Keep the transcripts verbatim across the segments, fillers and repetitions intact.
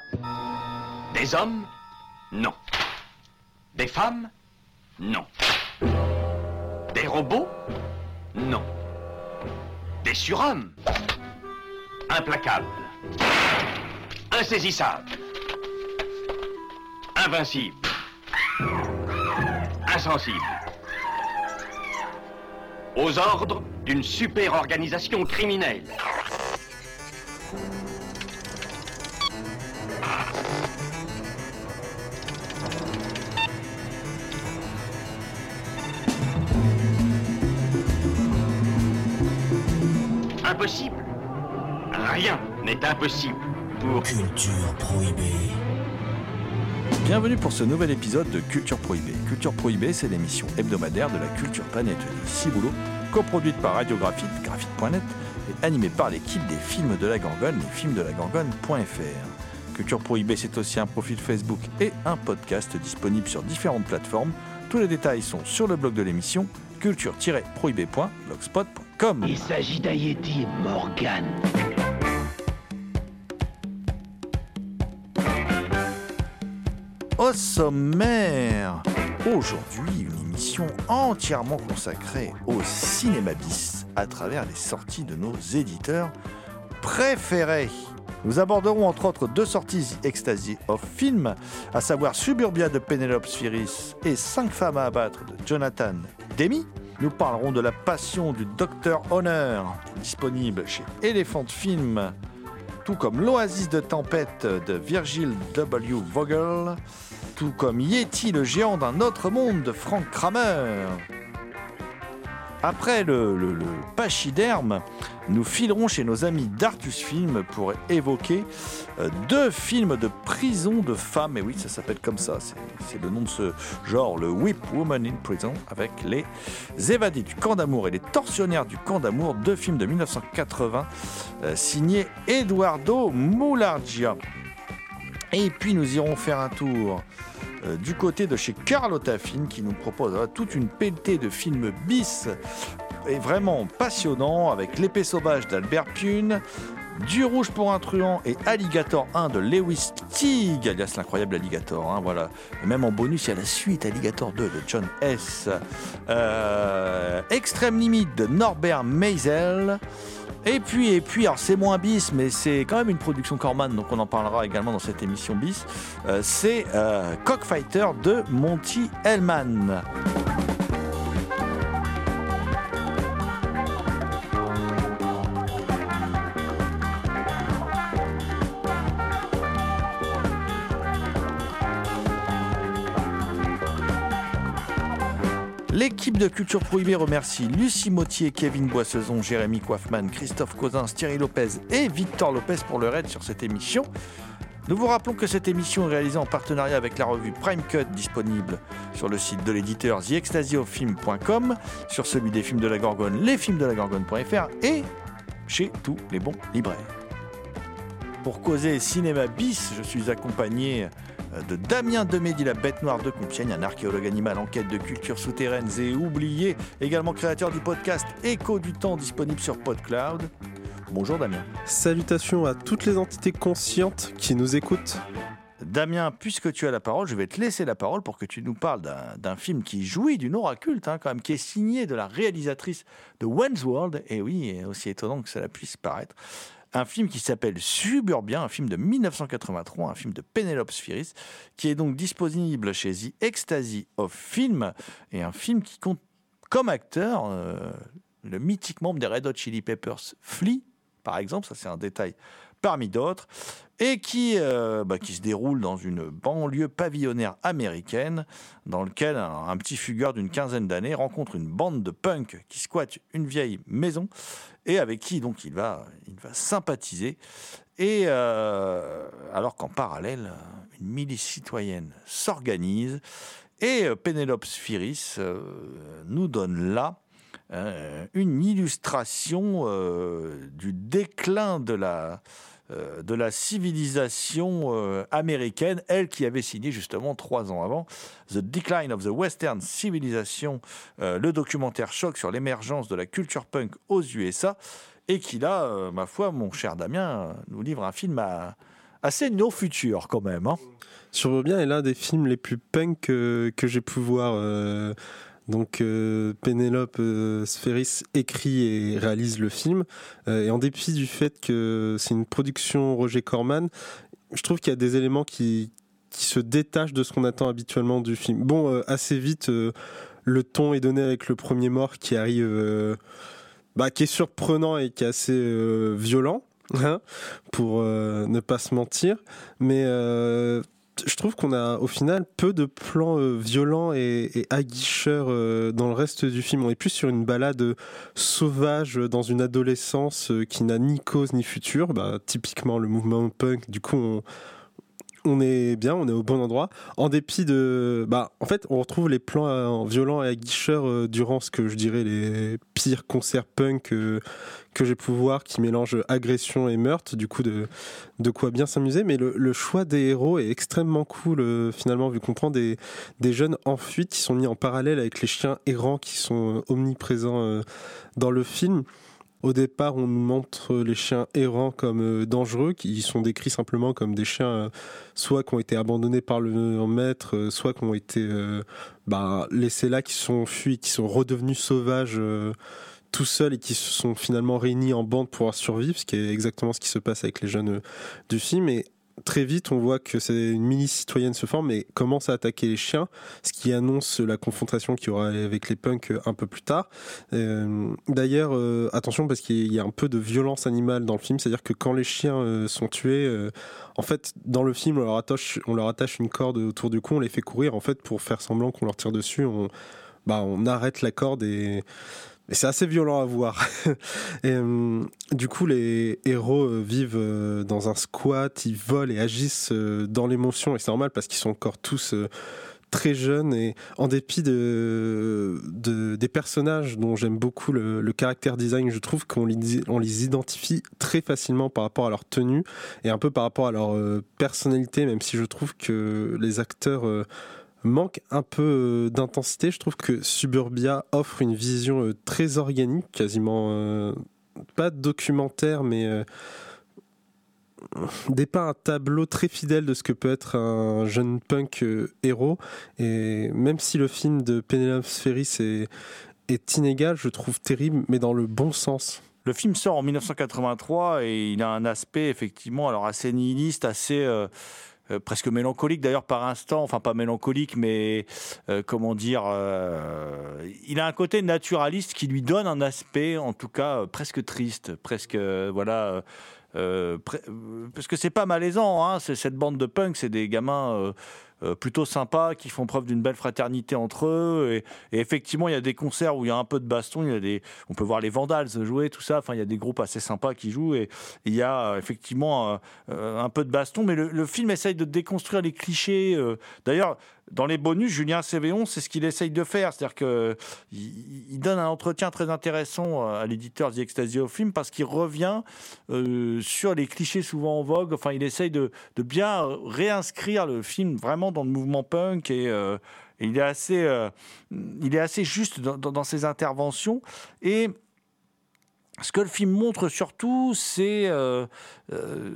Des hommes? Non. Des femmes? Non. Des robots? Non. Des surhommes? Implacables. Insaisissables. Invincibles. Insensibles. Aux ordres d'une super-organisation criminelle. Impossible. Rien n'est impossible pour... Culture Prohibée. Bienvenue pour ce nouvel épisode de Culture Prohibée. Culture Prohibée, c'est l'émission hebdomadaire de la culture planète des Ciboulots, coproduite par Radiographite, graphite point net, et animée par l'équipe des films de la Gorgone, les films de la gorgone point f r. Culture Prohibée, c'est aussi un profil Facebook et un podcast disponible sur différentes plateformes. Tous les détails sont sur le blog de l'émission, culture tiret prohibée point blogspot point com. Il s'agit d'un Yeti, Morgan. Au sommaire, aujourd'hui, une émission entièrement consacrée au cinéma bis à travers les sorties de nos éditeurs préférés. Nous aborderons entre autres deux sorties The Ecstasy of Film, à savoir Suburbia de Penelope Spheeris et Cinq femmes à abattre de Jonathan Demme. Nous parlerons de La passion du docteur Honor, disponible chez Elephant Film, tout comme L'Oasis de tempête de Virgil W. Vogel, tout comme Yeti, le géant d'un autre monde de Frank Kramer. Après le, le, le pachyderme, nous filerons chez nos amis d'Artus Film pour évoquer euh, deux films de prison de femmes. Et oui, ça s'appelle comme ça, c'est, c'est le nom de ce genre, le Whip Woman in Prison, avec les évadés du camp d'amour et les tortionnaires du camp d'amour, deux films de dix-neuf cent quatre-vingts, euh, signés Eduardo Moulargia. Et puis nous irons faire un tour euh, du côté de chez Carlotta Film, qui nous propose euh, toute une pelletée de films bis et vraiment passionnants, avec L'épée sauvage d'Albert Pune, Du rouge pour un truand et Alligator un de Lewis Teague, alias l'incroyable Alligator, hein, voilà. Et même en bonus, il y a la suite Alligator deux de John S. Euh, Extrême limite de Norbert Meisel. Et puis, et puis, alors c'est moins bis, mais c'est quand même une production Corman, donc on en parlera également dans cette émission bis. Euh, c'est euh, Cockfighter de Monty Hellman. L'équipe de Culture Prohibée remercie Lucie Mottier, Kevin Boissezon, Jérémy Coiffman, Christophe Cozin, Thierry Lopez et Victor Lopez pour leur aide sur cette émission. Nous vous rappelons que cette émission est réalisée en partenariat avec la revue Prime Cut, disponible sur le site de l'éditeur the ecstasy of film point com, sur celui des films de la Gorgone, les films de la gorgone point f r et chez tous les bons libraires. Pour causer cinéma bis, je suis accompagné de Damien Demédy, la bête noire de Compiègne, un archéologue animal en quête de cultures souterraines et oubliées, également créateur du podcast Écho du temps, disponible sur PodCloud. Bonjour Damien. Salutations à toutes les entités conscientes qui nous écoutent. Damien, puisque tu as la parole, je vais te laisser la parole pour que tu nous parles d'un, d'un film qui jouit d'une aura culte, hein, quand même, qui est signé de la réalisatrice de Wayne's World, et oui, aussi étonnant que cela puisse paraître. Un film qui s'appelle Suburbia, un film de dix-neuf cent quatre-vingt-trois, un film de Penelope Spheeris, qui est donc disponible chez The Ecstasy of Film, et un film qui compte comme acteur euh, le mythique membre des Red Hot Chili Peppers, Flea, par exemple, ça c'est un détail parmi d'autres, et qui, euh, bah, qui se déroule dans une banlieue pavillonnaire américaine, dans lequel un, un petit fugueur d'une quinzaine d'années rencontre une bande de punks qui squattent une vieille maison, et avec qui donc il va, il va sympathiser, et euh, alors qu'en parallèle, une milice citoyenne s'organise, et euh, Penelope Spheeris euh, nous donne là euh, une illustration euh, du déclin de la, euh, de la civilisation euh, américaine, elle qui avait signé justement trois ans avant The Decline of the Western Civilization, euh, le documentaire choc sur l'émergence de la culture punk aux U S A, et qui là, euh, ma foi, mon cher Damien, nous livre un film à, assez no future quand même. Hein. Suburbia est l'un des films les plus punk que, que j'ai pu voir. Euh, donc euh, Penelope euh, Spheris écrit et réalise le film. Euh, et en dépit du fait que c'est une production Roger Corman, je trouve qu'il y a des éléments qui, qui se détachent de ce qu'on attend habituellement du film. Bon, euh, assez vite, euh, le ton est donné avec le premier mort qui arrive, euh, bah, qui est surprenant et qui est assez euh, violent, hein, pour euh, ne pas se mentir. Mais euh, je trouve qu'on a au final peu de plans euh, violents et, et aguicheurs euh, dans le reste du film. On est plus sur une balade euh, sauvage dans une adolescence euh, qui n'a ni cause ni futur. Bah, typiquement le mouvement punk. Du coup, on, on est bien, on est au bon endroit. En dépit de... Bah, en fait, on retrouve les plans euh, violents et aguicheurs euh, durant ce que je dirais les pires concerts punk euh, que j'ai pu voir, qui mélangent agression et meurtre, du coup de, de quoi bien s'amuser. Mais le, le choix des héros est extrêmement cool, euh, finalement, vu qu'on prend des, des jeunes en fuite qui sont mis en parallèle avec les chiens errants qui sont euh, omniprésents euh, dans le film. Au départ, on nous montre les chiens errants comme euh, dangereux, qui sont décrits simplement comme des chiens euh, soit qui ont été abandonnés par le maître, euh, soit qui ont été euh, bah, laissés là, qui sont fuis, qui sont redevenus sauvages euh, tout seuls et qui se sont finalement réunis en bande pour survivre, ce qui est exactement ce qui se passe avec les jeunes euh, du film. Et très vite, on voit que c'est une mini-citoyenne se forme et commence à attaquer les chiens, ce qui annonce la confrontation qu'il y aura avec les punks un peu plus tard. Euh, d'ailleurs, euh, attention, parce qu'il y a un peu de violence animale dans le film, c'est-à-dire que quand les chiens euh, sont tués, euh, en fait, dans le film, on leur, attache, on leur attache une corde autour du cou, on les fait courir, en fait, pour faire semblant qu'on leur tire dessus, on, bah, on arrête la corde et... Et c'est assez violent à voir. Et, euh, du coup, les héros euh, vivent euh, dans un squat, ils volent et agissent euh, dans l'émotion. Et c'est normal parce qu'ils sont encore tous euh, très jeunes. Et en dépit de, de, des personnages dont j'aime beaucoup le, le caractère design, je trouve qu'on les, on les identifie très facilement par rapport à leur tenue et un peu par rapport à leur euh, personnalité, même si je trouve que les acteurs... Euh, manque un peu d'intensité. Je trouve que Suburbia offre une vision très organique, quasiment euh, pas documentaire, mais euh, dépeint un tableau très fidèle de ce que peut être un jeune punk euh, héros. Et même si le film de Penelope Spheris est, est inégal, je trouve terrible, mais dans le bon sens. Le film sort en dix-neuf cent quatre-vingt-trois et il a un aspect effectivement alors assez nihiliste, assez... Euh Euh, presque mélancolique d'ailleurs par instant, enfin pas mélancolique mais euh, comment dire, euh, il a un côté naturaliste qui lui donne un aspect en tout cas euh, presque triste, presque euh, voilà, euh, pre- parce que c'est pas malaisant, hein, c'est, cette bande de punk, c'est des gamins euh, euh, plutôt sympas qui font preuve d'une belle fraternité entre eux et, et effectivement il y a des concerts où il y a un peu de baston, il y a des, on peut voir les Vandals jouer tout ça, enfin il y a des groupes assez sympas qui jouent et il y a euh, effectivement euh, un peu de baston, mais le, le film essaye de déconstruire les clichés. Euh, d'ailleurs dans les bonus, Julien Cévéon, c'est ce qu'il essaye de faire, c'est-à-dire que il, il donne un entretien très intéressant à l'éditeur The Ecstasy of Film parce qu'il revient euh, sur les clichés souvent en vogue. Enfin, il essaye de, de bien réinscrire le film vraiment dans le mouvement punk et, euh, et il est assez, euh, il est assez juste dans, dans, dans ses interventions. Et ce que le film montre surtout, c'est euh, euh,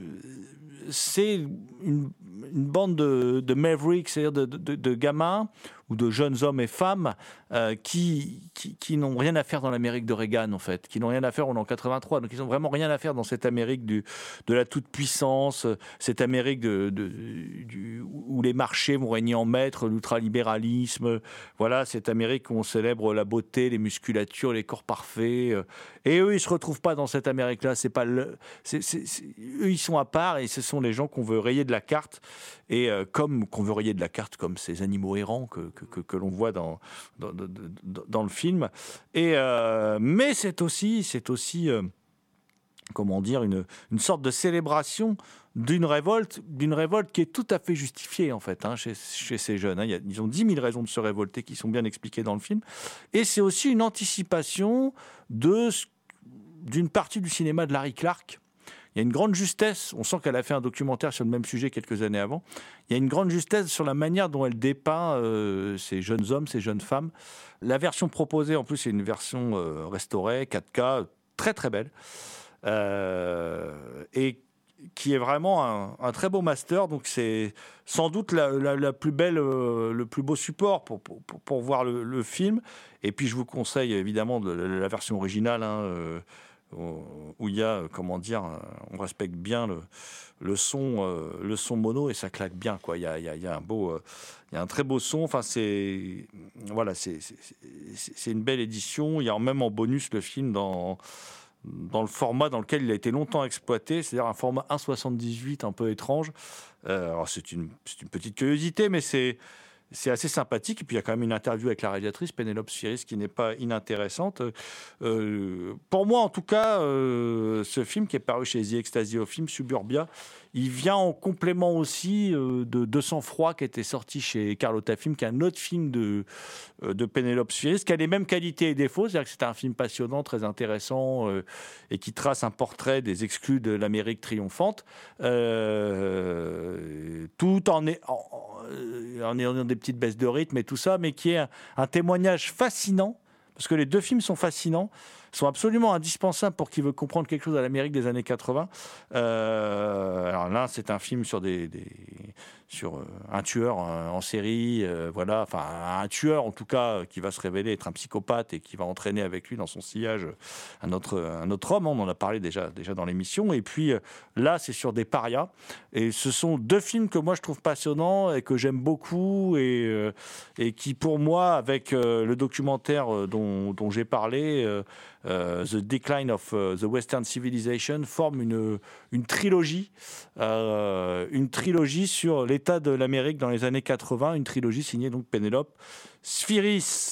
c'est une, une bande de, de mavericks, c'est-à-dire de, de, de gamins ou de jeunes hommes et femmes euh, qui, qui, qui n'ont rien à faire dans l'Amérique de Reagan, en fait, qui n'ont rien à faire, on est en quatre-vingt-trois, donc ils n'ont vraiment rien à faire dans cette Amérique du, de la toute-puissance, cette Amérique de, de, du, où les marchés vont régner en maître, l'ultralibéralisme, voilà, cette Amérique où on célèbre la beauté, les musculatures, les corps parfaits, et eux, ils ne se retrouvent pas dans cette Amérique-là, c'est pas le, c'est, c'est, c'est, eux, ils sont à part, et ce sont les gens qu'on veut rayer de la carte, et euh, comme qu'on veut rayer de la carte, comme ces animaux errants que Que, que, que l'on voit dans, dans, dans, dans le film. Et, euh, mais c'est aussi, c'est aussi euh, comment dire, une, une sorte de célébration d'une révolte, d'une révolte qui est tout à fait justifiée, en fait, hein, chez, chez ces jeunes. Hein. Il y a, ils ont dix mille raisons de se révolter qui sont bien expliquées dans le film. Et c'est aussi une anticipation de, d'une partie du cinéma de Larry Clark. Il y a une grande justesse, on sent qu'elle a fait un documentaire sur le même sujet quelques années avant, il y a une grande justesse sur la manière dont elle dépeint euh, ces jeunes hommes, ces jeunes femmes. La version proposée, en plus, c'est une version euh, restaurée, quatre K, très très belle. Euh, et qui est vraiment un, un très beau master. Donc c'est sans doute la, la, la plus belle, euh, le plus beau support pour, pour, pour, pour voir le, le film. Et puis je vous conseille évidemment de, de la version originale, hein, euh, où il y a, comment dire, on respecte bien le, le son, euh, le son mono et ça claque bien, quoi. Il y a, il y a, il y a un beau, euh, il y a un très beau son. Enfin, c'est, voilà, c'est, c'est, c'est, c'est une belle édition. Il y a même en bonus le film dans dans le format dans lequel il a été longtemps exploité, c'est-à-dire un format un soixante-dix-huit un peu étrange. Euh, alors c'est une, c'est une petite curiosité, mais c'est, c'est assez sympathique. Et puis il y a quand même une interview avec la réalisatrice, Penelope Spheeris, qui n'est pas inintéressante. Euh, pour moi, en tout cas, euh, ce film qui est paru chez The Ecstasy of Film, Suburbia, il vient en complément aussi euh, de deux cents froid qui était sorti chez Carlotta Film, qui est un autre film de, euh, de Penelope Spheeris, qui a les mêmes qualités et défauts. C'est-à-dire que c'est un film passionnant, très intéressant, euh, et qui trace un portrait des exclus de l'Amérique triomphante, euh, tout en, est, en, en ayant des petites baisses de rythme et tout ça, mais qui est un, un témoignage fascinant, parce que les deux films sont fascinants, sont absolument indispensables pour qui veut comprendre quelque chose à l'Amérique des années quatre-vingts. Euh, alors là, c'est un film sur des, des sur euh, un tueur euh, en série, euh, voilà, enfin un tueur en tout cas qui va se révéler être un psychopathe et qui va entraîner avec lui dans son sillage un autre un autre homme. On en a parlé déjà déjà dans l'émission. Et puis euh, là, c'est sur des parias. Et ce sont deux films que moi je trouve passionnants et que j'aime beaucoup et euh, et qui pour moi, avec euh, le documentaire dont dont j'ai parlé. Euh, Uh, The Decline of uh, the Western Civilization forme une, une trilogie, euh, une trilogie sur l'état de l'Amérique dans les années quatre-vingts, une trilogie signée donc Penelope Spheeris.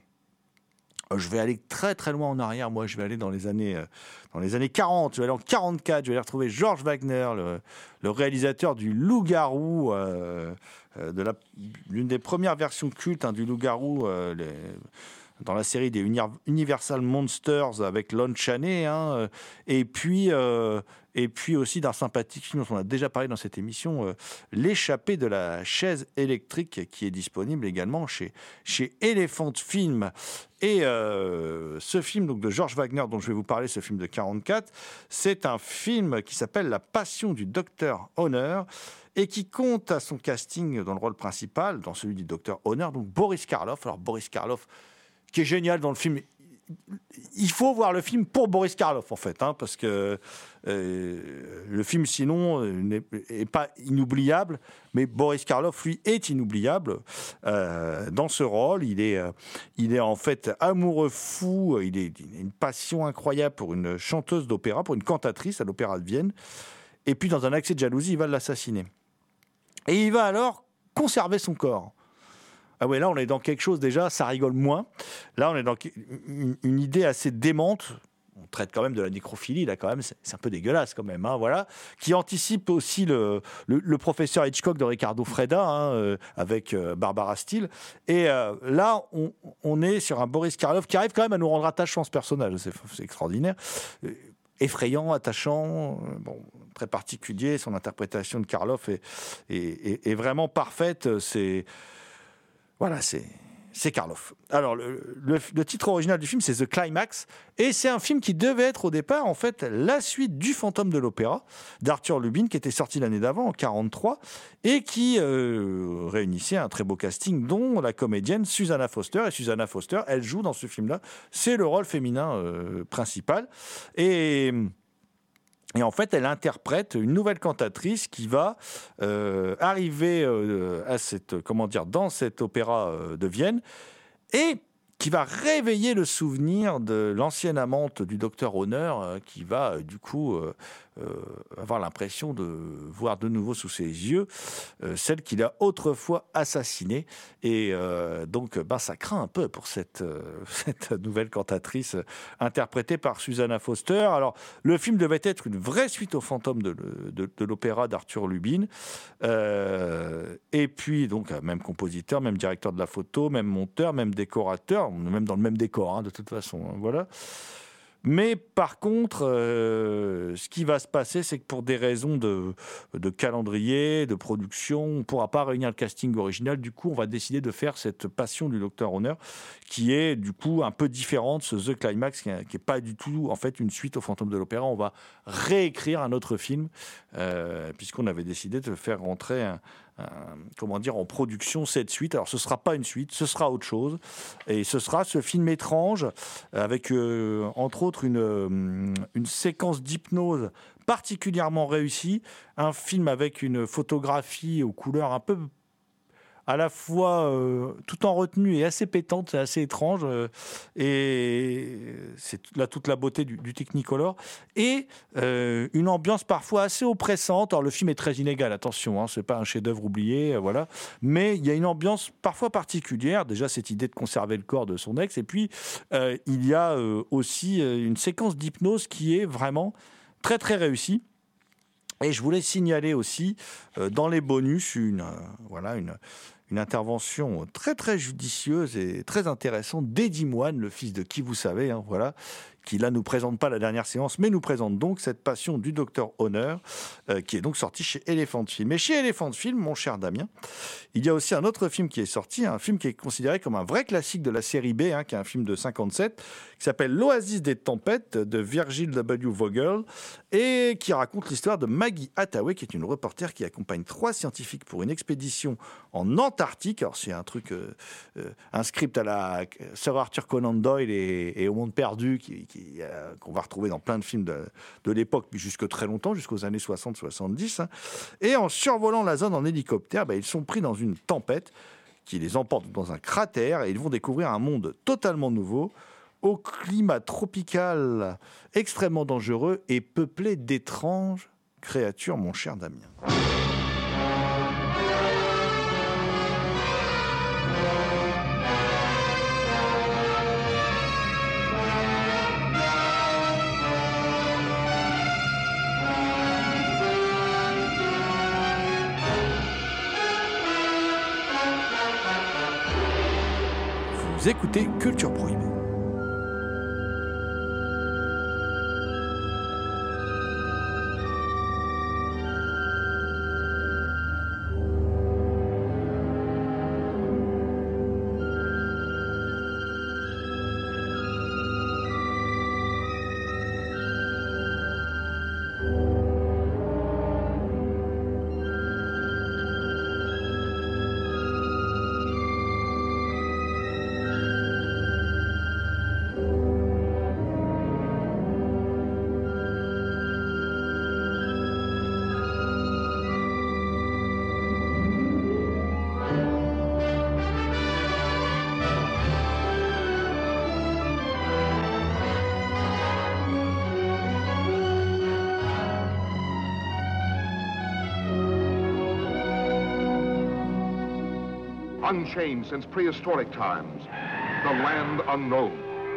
Je vais aller très très loin en arrière, moi je vais aller dans les années, dans les années quarante, je vais aller en quarante-quatre, je vais aller retrouver George Wagner, le, le réalisateur du Loup-garou, euh, de la, l'une des premières versions cultes hein, du Loup-garou, euh, les, dans la série des Universal Monsters avec Lon Chaney, hein, et puis euh, et puis aussi d'un sympathique film dont on a déjà parlé dans cette émission, euh, L'échappée de la chaise électrique, qui est disponible également chez chez Elephant Film. Et euh, ce film donc de George Wagner dont je vais vous parler, ce film de quarante-quatre, c'est un film qui s'appelle La Passion du Docteur Honor et qui compte à son casting dans le rôle principal, dans celui du Docteur Honor, donc Boris Karloff. Alors Boris Karloff, qui est génial dans le film. Il faut voir le film pour Boris Karloff, en fait, hein, parce que euh, le film, sinon, n'est, n'est pas inoubliable, mais Boris Karloff, lui, est inoubliable euh, dans ce rôle. Il est, euh, il est en fait amoureux fou, il, est, il a une passion incroyable pour une chanteuse d'opéra, pour une cantatrice à l'Opéra de Vienne, et puis, dans un accès de jalousie, il va l'assassiner. Et il va alors conserver son corps. Ah ouais, là, on est dans quelque chose, déjà, ça rigole moins. Là, on est dans une, une idée assez démente. On traite quand même de la nécrophilie, là, quand même. C'est, c'est un peu dégueulasse, quand même, hein, voilà. Qui anticipe aussi le, le, le professeur Hitchcock de Ricardo Freda, hein, euh, avec euh, Barbara Steele. Et euh, là, on, on est sur un Boris Karloff qui arrive quand même à nous rendre attachants, ce personnage. C'est, c'est extraordinaire. Euh, effrayant, attachant, euh, bon, très particulier. Son interprétation de Karloff est, est, est, est vraiment parfaite. C'est... Voilà, c'est, c'est Karloff. Alors, le, le, le titre original du film, c'est The Climax, et c'est un film qui devait être au départ, en fait, la suite du Fantôme de l'Opéra d'Arthur Lubin, qui était sorti l'année d'avant, en quarante-trois, et qui euh, réunissait un très beau casting, dont la comédienne Susanna Foster. Et Susanna Foster, elle joue dans ce film-là, c'est le rôle féminin euh, principal. Et... Et en fait, elle interprète une nouvelle cantatrice qui va euh, arriver euh, à cette, comment dire, dans cet opéra euh, de Vienne et qui va réveiller le souvenir de l'ancienne amante du docteur Honor, euh, qui va euh, du coup euh, euh, avoir l'impression de voir de nouveau sous ses yeux euh, celle qu'il a autrefois assassinée. Et euh, donc, ben, ça craint un peu pour cette, euh, cette nouvelle cantatrice euh, interprétée par Susanna Foster. Alors, le film devait être une vraie suite au Fantôme de, de, de l'opéra d'Arthur Lubin. Euh, et puis, donc, même compositeur, même directeur de la photo, même monteur, même décorateur, même dans le même décor, hein, de toute façon. Hein, voilà. Mais par contre, euh, ce qui va se passer, c'est que pour des raisons de, de calendrier, de production, on ne pourra pas réunir le casting original. Du coup, on va décider de faire cette Passion du Docteur Honor, qui est du coup un peu différente, ce The Climax, qui n'est pas du tout en fait une suite au Fantôme de l'Opéra. On va réécrire un autre film, euh, puisqu'on avait décidé de faire rentrer un, un, comment dire, en production cette suite. Alors ce ne sera pas une suite, ce sera autre chose. Et ce sera ce film étrange, avec euh, entre autres une, une séquence d'hypnose particulièrement réussie. Un film avec une photographie aux couleurs un peu à la fois euh, tout en retenue et assez pétante, c'est assez étrange, euh, et c'est là toute la beauté du, du Technicolor, et euh, une ambiance parfois assez oppressante. Alors le film est très inégal, attention, hein, c'est pas un chef-d'œuvre oublié, euh, voilà, mais il y a une ambiance parfois particulière. Déjà cette idée de conserver le corps de son ex, et puis euh, il y a euh, aussi euh, une séquence d'hypnose qui est vraiment très très réussie. Et je voulais signaler aussi euh, dans les bonus une euh, voilà une une intervention très très judicieuse et très intéressante d'Eddie Moine, le fils de qui vous savez, hein, voilà, qui là nous présente pas la dernière séance, mais nous présente donc cette Passion du Docteur Honor, euh, qui est donc sorti chez Elephant Film. Et chez Elephant Film, mon cher Damien, il y a aussi un autre film qui est sorti, un film qui est considéré comme un vrai classique de la série B, hein, qui est un film de cinquante-sept, qui s'appelle L'Oasis des Tempêtes, de Virgil W. Vogel, et qui raconte l'histoire de Maggie Hathaway, qui est une reporter qui accompagne trois scientifiques pour une expédition en Antarctique. Alors c'est un truc, euh, euh, un script à la Sir Arthur Conan Doyle et, et Au Monde Perdu, qui, qui, euh, qu'on va retrouver dans plein de films de, de l'époque, puis jusque très longtemps, jusqu'aux années soixante soixante-dix. Hein. Et en survolant la zone en hélicoptère, bah, ils sont pris dans une tempête qui les emporte dans un cratère, et ils vont découvrir un monde totalement nouveau, au climat tropical extrêmement dangereux et peuplé d'étranges créatures, mon cher Damien. Vous écoutez Culture Prohibée. Unchained since prehistoric times, the land unknown.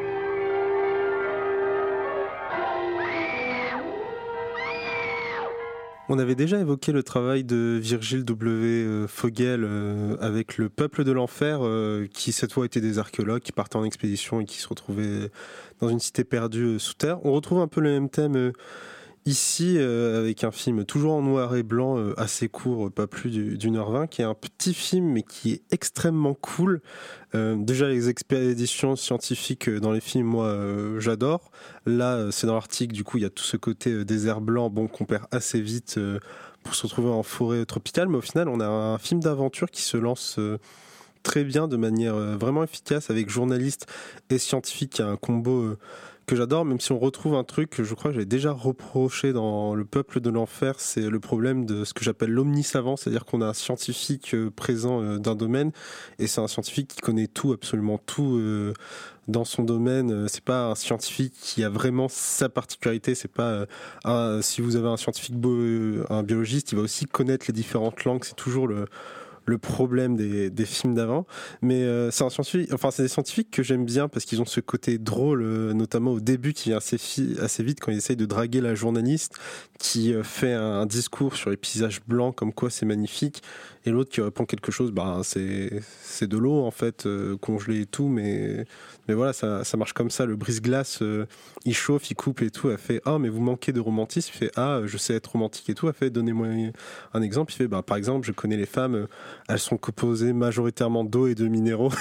On avait déjà évoqué le travail de Virgil W. Vogel euh, avec le Peuple de l'Enfer, euh, qui cette fois étaient des archéologues qui partaient en expédition et qui se retrouvaient dans une cité perdue euh, sous terre. On retrouve un peu le même thème euh, ici, euh, avec un film toujours en noir et blanc, euh, assez court, pas plus d'une heure vingt, qui est un petit film mais qui est extrêmement cool. Euh, déjà les expéditions scientifiques dans les films, moi euh, j'adore. Là euh, c'est dans l'Arctique, du coup il y a tout ce côté euh, désert blanc, bon, qu'on perd assez vite euh, pour se retrouver en forêt tropicale, mais au final on a un film d'aventure qui se lance euh, très bien, de manière euh, vraiment efficace, avec journaliste et scientifique. Il y a un combo euh, que j'adore, même si on retrouve un truc que je crois que j'avais déjà reproché dans Le Peuple de l'Enfer, c'est le problème de ce que j'appelle l'omnisavant, c'est-à-dire qu'on a un scientifique euh, présent euh, d'un domaine, et c'est un scientifique qui connaît tout, absolument tout euh, dans son domaine. C'est pas un scientifique qui a vraiment sa particularité, c'est pas euh, un, si vous avez un scientifique, bio, un biologiste, il va aussi connaître les différentes langues, c'est toujours le le problème des, des films d'avant. Mais euh, c'est, un scientifique, enfin, c'est des scientifiques que j'aime bien parce qu'ils ont ce côté drôle, euh, notamment au début, qui vient assez, fi- assez vite quand ils essayent de draguer la journaliste, qui euh, fait un, un discours sur les paysages blancs, comme quoi c'est magnifique, et l'autre qui répond quelque chose, bah, c'est, c'est de l'eau en fait, euh, congelée et tout, mais, mais voilà, ça, ça marche comme ça. Le brise-glace, euh, il chauffe, il coupe et tout. Elle fait ah, mais vous manquez de romantisme. Il fait ah, je sais être romantique et tout. Elle fait donnez-moi un exemple. Il fait bah, par exemple, je connais les femmes, euh, elles sont composées majoritairement d'eau et de minéraux,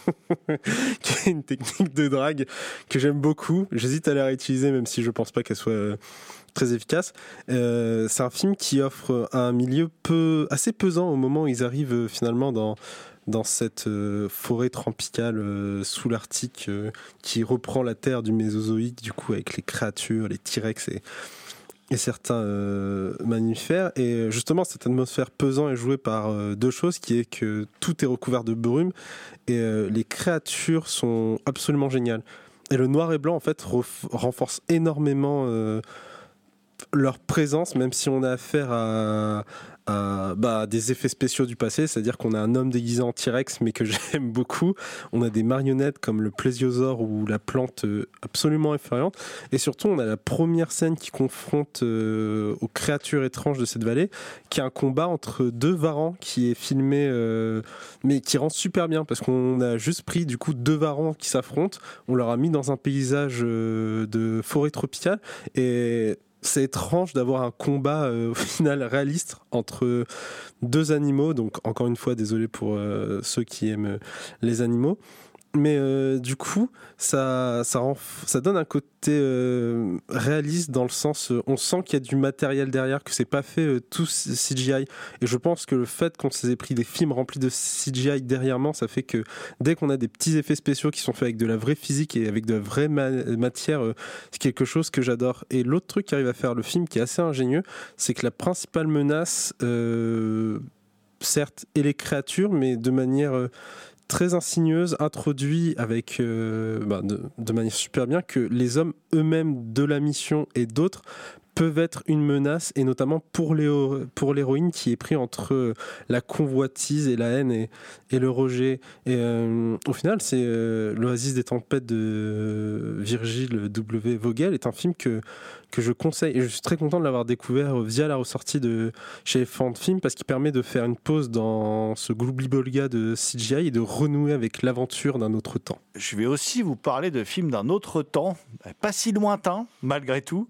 qui est une technique de drague que j'aime beaucoup. J'hésite à la réutiliser, même si je pense pas qu'elle soit euh, très efficace. Euh, c'est un film qui offre un milieu peu, assez pesant au moment où ils arrivent euh, finalement dans, dans cette euh, forêt tropicale euh, sous l'Arctique euh, qui reprend la terre du Mésozoïque, du coup, avec les créatures, les T-Rex et, et certains euh, mammifères. Et justement, cette atmosphère pesante est jouée par euh, deux choses, qui est que tout est recouvert de brume et euh, les créatures sont absolument géniales. Et le noir et blanc, en fait, ref- renforce énormément euh, leur présence, même si on a affaire à, à bah, des effets spéciaux du passé, c'est-à-dire qu'on a un homme déguisé en T-Rex, mais que j'aime beaucoup. On a des marionnettes comme le plésiosaure ou la plante euh, absolument effrayante. Et surtout, on a la première scène qui confronte euh, aux créatures étranges de cette vallée, qui est un combat entre deux varans qui est filmé, euh, mais qui rend super bien, parce qu'on a juste pris du coup deux varans qui s'affrontent, on leur a mis dans un paysage euh, de forêt tropicale, et c'est étrange d'avoir un combat euh, au final réaliste entre deux animaux. Donc encore une fois, désolé pour euh, ceux qui aiment euh, les animaux. Mais euh, du coup, ça, ça, rend, ça donne un côté euh, réaliste dans le sens, euh, on sent qu'il y a du matériel derrière, que c'est pas fait euh, tout C G I. Et je pense que le fait qu'on s'est pris des films remplis de C G I derrière, ça fait que dès qu'on a des petits effets spéciaux qui sont faits avec de la vraie physique et avec de la vraie ma- matière, euh, c'est quelque chose que j'adore. Et l'autre truc qui arrive à faire le film, qui est assez ingénieux, c'est que la principale menace, euh, certes, est les créatures, mais de manière... Euh, très insigneuse, introduit avec euh, bah de, de manière super bien, que les hommes eux-mêmes de la mission et d'autres peuvent être une menace, et notamment pour, l'héro- pour l'héroïne qui est pris entre la convoitise et la haine et, et le rejet. Et euh, au final, c'est euh, l'Oasis des tempêtes de Virgile W. Vogel est un film que, que je conseille, et je suis très content de l'avoir découvert via la ressortie de chez Elephant Film, parce qu'il permet de faire une pause dans ce gloubi-boulga de C G I et de renouer avec l'aventure d'un autre temps. Je vais aussi vous parler de films d'un autre temps, pas si lointain malgré tout.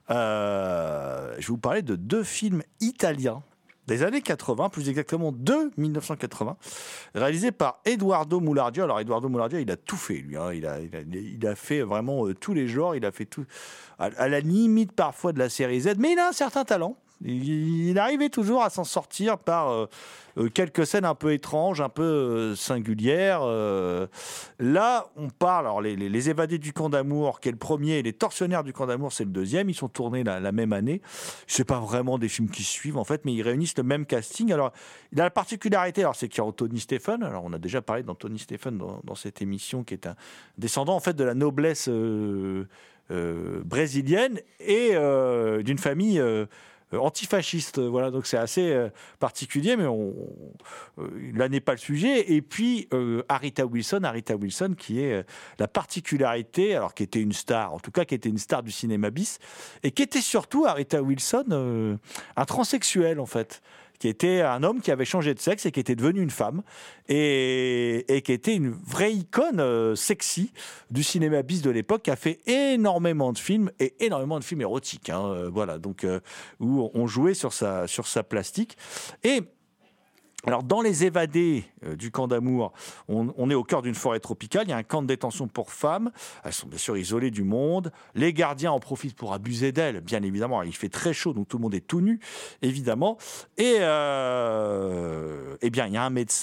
Euh, je vais vous parler de deux films italiens des années quatre-vingts, plus exactement de dix-neuf cent quatre-vingts, réalisés par Eduardo Moulardia. Alors Eduardo Moulardia, il a tout fait, lui. Hein. Il, a, il, a, il a fait vraiment euh, tous les genres, il a fait tout, à, à la limite parfois de la série Z, mais il a un certain talent. Il, il arrivait toujours à s'en sortir par euh, euh, quelques scènes un peu étranges, un peu euh, singulières. Euh, là, on parle, alors les, les, les évadés du camp d'amour, qui est le premier, et les tortionnaires du camp d'amour, c'est le deuxième. Ils sont tournés la, la même année. C'est pas vraiment des films qui suivent, en fait, mais ils réunissent le même casting. Alors, il a la particularité, alors, c'est qu'il y a Anthony Stephen. Alors, on a déjà parlé d'Anthony Stephen dans, dans cette émission, qui est un descendant, en fait, de la noblesse euh, euh, brésilienne et euh, d'une famille... Euh, antifasciste, voilà, donc c'est assez euh, particulier, mais on, euh, là n'est pas le sujet. Et puis euh, Arita Wilson, Arita Wilson qui est euh, la particularité, alors qui était une star, en tout cas qui était une star du cinéma bis, et qui était surtout Arita Wilson euh, un transsexuel en fait, qui était un homme qui avait changé de sexe et qui était devenu une femme, et, et qui était une vraie icône euh, sexy du cinéma bis de l'époque, qui a fait énormément de films, et énormément de films érotiques, hein, euh, voilà, donc, euh, où on jouait sur sa, sur sa plastique. Et alors, dans Les Évadés euh, du camp d'amour, on, on est au cœur d'une forêt tropicale. Il y a un camp de détention pour femmes. Elles sont bien sûr isolées du monde. Les gardiens en profitent pour abuser d'elles, bien évidemment. Il fait très chaud, donc tout le monde est tout nu, évidemment. Et euh, eh bien, il y a un médecin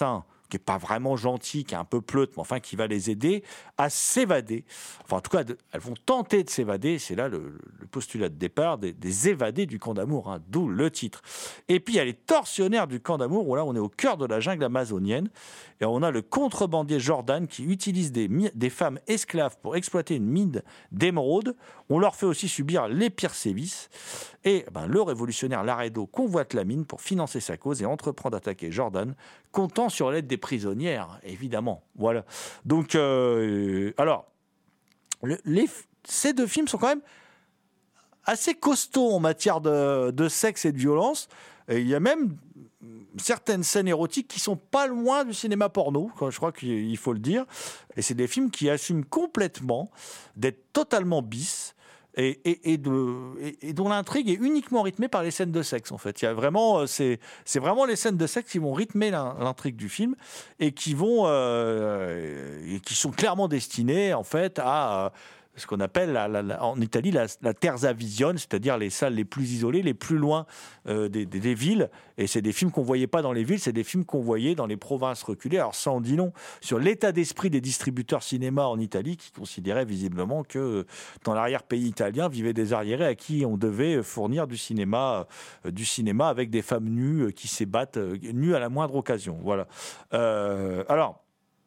qui n'est pas vraiment gentil, qui est un peu pleutre, mais enfin qui va les aider à s'évader. Enfin, en tout cas, de, elles vont tenter de s'évader. C'est là le, le postulat de départ des, des évadés du camp d'amour, hein, d'où le titre. Et puis, il y a les tortionnaires du camp d'amour, où là, on est au cœur de la jungle amazonienne. Et on a le contrebandier Jordan qui utilise des, des femmes esclaves pour exploiter une mine d'émeraude. On leur fait aussi subir les pires sévices. Et ben, le révolutionnaire Laredo convoite la mine pour financer sa cause et entreprend d'attaquer Jordan, comptant sur l'aide des prisonnières, évidemment. Voilà. Donc, euh, alors, le, les, ces deux films sont quand même assez costauds en matière de, de sexe et de violence. Et il y a même certaines scènes érotiques qui sont pas loin du cinéma porno, je crois qu'il faut le dire. Et c'est des films qui assument complètement d'être totalement bis. Et, et, et, de, et, et dont l'intrigue est uniquement rythmée par les scènes de sexe, en fait. Il y a vraiment, c'est, c'est vraiment les scènes de sexe qui vont rythmer l'intrigue du film et qui vont, euh, et qui sont clairement destinées, en fait, à ce qu'on appelle la, la, la, en Italie la, la terza visione, c'est-à-dire les salles les plus isolées, les plus loin euh, des, des, des villes. Et c'est des films qu'on ne voyait pas dans les villes, c'est des films qu'on voyait dans les provinces reculées. Alors ça en dit long sur l'état d'esprit des distributeurs cinéma en Italie, qui considéraient visiblement que dans l'arrière-pays italien vivaient des arriérés à qui on devait fournir du cinéma, euh, du cinéma avec des femmes nues qui s'ébattent, euh, nues à la moindre occasion. Voilà. Euh, alors...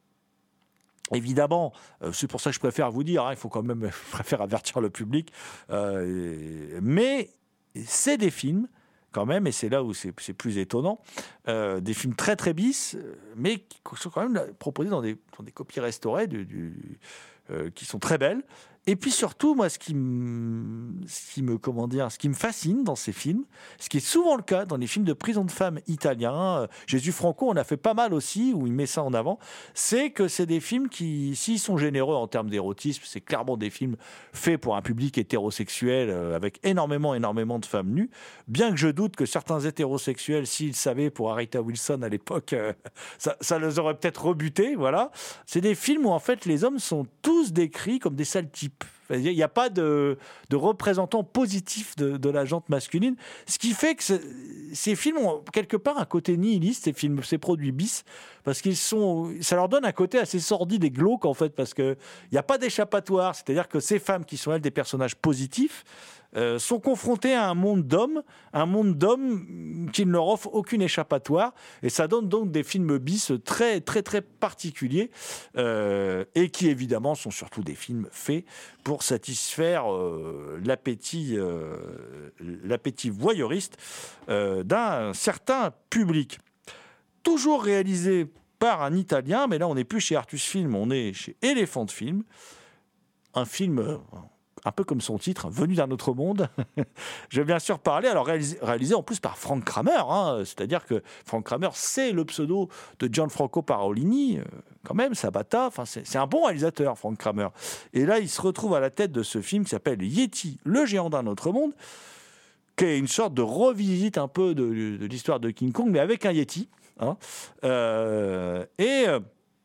Évidemment, c'est pour ça que je préfère vous dire, hein, il faut quand même, je préfère avertir le public, euh, mais c'est des films, quand même, et c'est là où c'est, c'est plus étonnant, euh, des films très très bis, mais qui sont quand même proposés dans des, dans des copies restaurées du, du, euh, qui sont très belles. Et puis surtout, moi, ce qui me, ce qui me, comment dire, ce qui me fascine dans ces films, ce qui est souvent le cas dans les films de prison de femmes italiens, euh, Jésus Franco, on a fait pas mal aussi, où il met ça en avant, c'est que c'est des films qui, s'ils sont généreux en termes d'érotisme, c'est clairement des films faits pour un public hétérosexuel, euh, avec énormément, énormément de femmes nues, bien que je doute que certains hétérosexuels, s'ils savaient pour Aretha Wilson à l'époque, euh, ça, ça les aurait peut-être rebutés, voilà. C'est des films où, en fait, les hommes sont tous décrits comme des sales types. Il n'y a pas de, de représentant positif de, de la gente masculine, ce qui fait que ces films ont quelque part un côté nihiliste, ces films, ces produits bis, parce qu'ils sont, ça leur donne un côté assez sordide et glauque en fait, parce qu'il n'y a pas d'échappatoire, c'est-à-dire que ces femmes qui sont elles des personnages positifs, Euh, sont confrontés à un monde d'hommes, un monde d'hommes qui ne leur offre aucune échappatoire, et ça donne donc des films bis très très très particuliers, euh, et qui évidemment sont surtout des films faits pour satisfaire euh, l'appétit, euh, l'appétit voyeuriste euh, d'un certain public. Toujours réalisé par un Italien, mais là on n'est plus chez Artus Film, on est chez Elephant Film, un film... Euh, un peu comme son titre, Venu d'un autre monde. Je vais bien sûr parler, alors réalisé, réalisé en plus par Frank Kramer, hein, c'est-à-dire que Frank Kramer, c'est le pseudo de Gianfranco Parolini, euh, quand même, Sabata, enfin, c'est, c'est un bon réalisateur, Frank Kramer. Et là, il se retrouve à la tête de ce film qui s'appelle Yeti, le géant d'un autre monde, qui est une sorte de revisite un peu de, de, de l'histoire de King Kong, mais avec un Yeti. Hein, euh, et... Euh,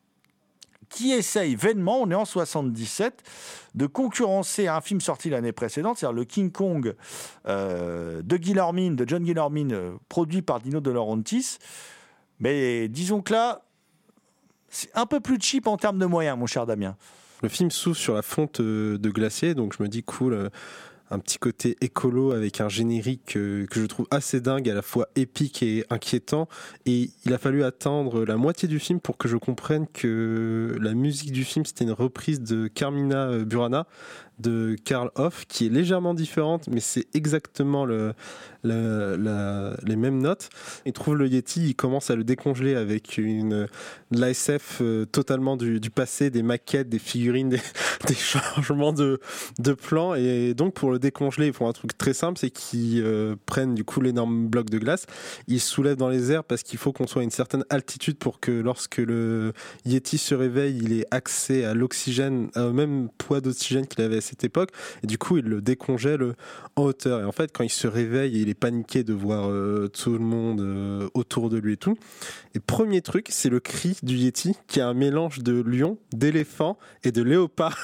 qui essaye vainement, on est en soixante-dix-sept, de concurrencer un film sorti l'année précédente, c'est-à-dire le King Kong euh, de Guillermin, de John Guillermin, euh, produit par Dino De Laurentiis. Mais disons que là, c'est un peu plus cheap en termes de moyens, mon cher Damien. Le film s'ouvre sur la fonte de glacier, donc je me dis cool... Euh... un petit côté écolo avec un générique euh, que je trouve assez dingue, à la fois épique et inquiétant. Et il a fallu attendre la moitié du film pour que je comprenne que la musique du film, c'était une reprise de Carmina Burana de Karl Hoff, qui est légèrement différente, mais c'est exactement le, le, la, les mêmes notes. Il trouve le Yeti, il commence à le décongeler avec une, de l'A S F euh, totalement du, du passé, des maquettes, des figurines, des, des changements de, de plans. Et donc, pour le décongeler, ils font un truc très simple, c'est qu'ils euh, prennent du coup l'énorme bloc de glace, ils se soulèvent dans les airs parce qu'il faut qu'on soit à une certaine altitude pour que lorsque le Yeti se réveille, il ait accès à l'oxygène, au même poids d'oxygène qu'il avait à cette époque, et du coup il le décongèle en hauteur. Et en fait, quand il se réveille, il est paniqué de voir euh, tout le monde euh, autour de lui et tout. Et premier truc, c'est le cri du Yeti, qui est un mélange de lion, d'éléphant et de léopard,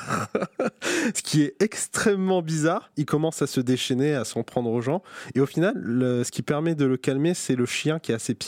ce qui est extrêmement bizarre. Il commence à se déchaîner, à s'en prendre aux gens, et au final, le, ce qui permet de le calmer, c'est le chien qui est à ses pieds.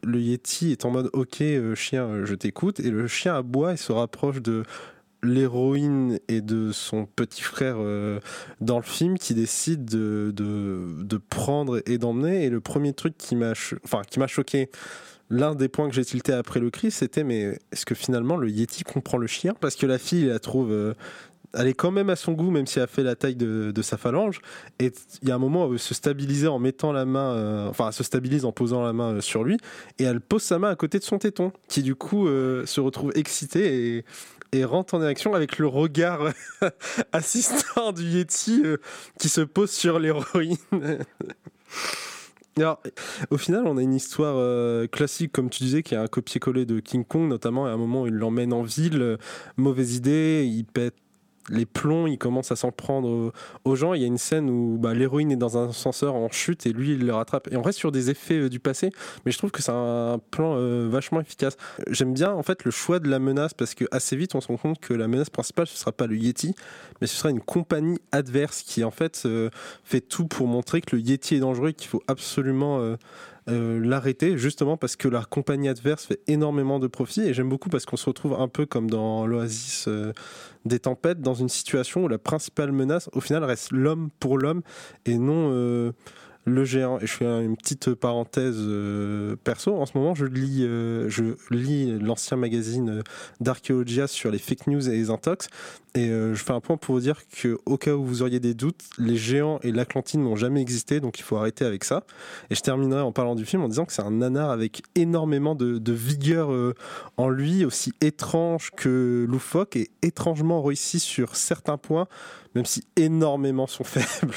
le Yeti est en mode ok euh, chien euh, je t'écoute, et le chien aboie et se rapproche de l'héroïne et de son petit frère euh, dans le film, qui décide de, de, de prendre et d'emmener. Et le premier truc qui m'a, cho- enfin, qui m'a choqué, l'un des points que j'ai tilté après le cri, c'était mais est-ce que finalement le Yeti comprend le chien? Parce que la fille la trouve... euh, elle est quand même à son goût, même si elle a fait la taille de, de sa phalange. Et il y a un moment où elle veut se stabiliser en mettant la main, euh, enfin, elle se stabilise en posant la main euh, sur lui, et elle pose sa main à côté de son téton, qui du coup euh, se retrouve excité et, et rentre en érection avec le regard assistant du Yeti euh, qui se pose sur l'héroïne. Alors, au final, on a une histoire euh, classique, comme tu disais, qui est un copier-coller de King Kong, notamment à un moment où il l'emmène en ville, euh, mauvaise idée, il pète les plombs, il commence à s'en prendre aux, aux gens. Il y a une scène où bah, l'héroïne est dans un ascenseur en chute et lui il le rattrape. Et on reste sur des effets euh, du passé, mais je trouve que c'est un plan euh, vachement efficace. J'aime bien en fait le choix de la menace, parce que assez vite on se rend compte que la menace principale ce sera pas le Yeti, mais ce sera une compagnie adverse qui en fait euh, fait tout pour montrer que le Yeti est dangereux et qu'il faut absolument euh, Euh, l'arrêter, justement parce que la compagnie adverse fait énormément de profit. Et j'aime beaucoup parce qu'on se retrouve un peu comme dans l'Oasis euh, des tempêtes, dans une situation où la principale menace au final reste l'homme pour l'homme et non euh, le géant. Et je fais une petite parenthèse euh, perso, en ce moment je lis, euh, je lis l'ancien magazine euh, d'Archéologia sur les fake news et les intox, et euh, je fais un point pour vous dire que au cas où vous auriez des doutes, les géants et l'Atlantide n'ont jamais existé, donc il faut arrêter avec ça. Et je terminerai en parlant du film en disant que c'est un nanar avec énormément de, de vigueur euh, en lui, aussi étrange que loufoque, et étrangement réussi sur certains points, même si énormément sont faibles.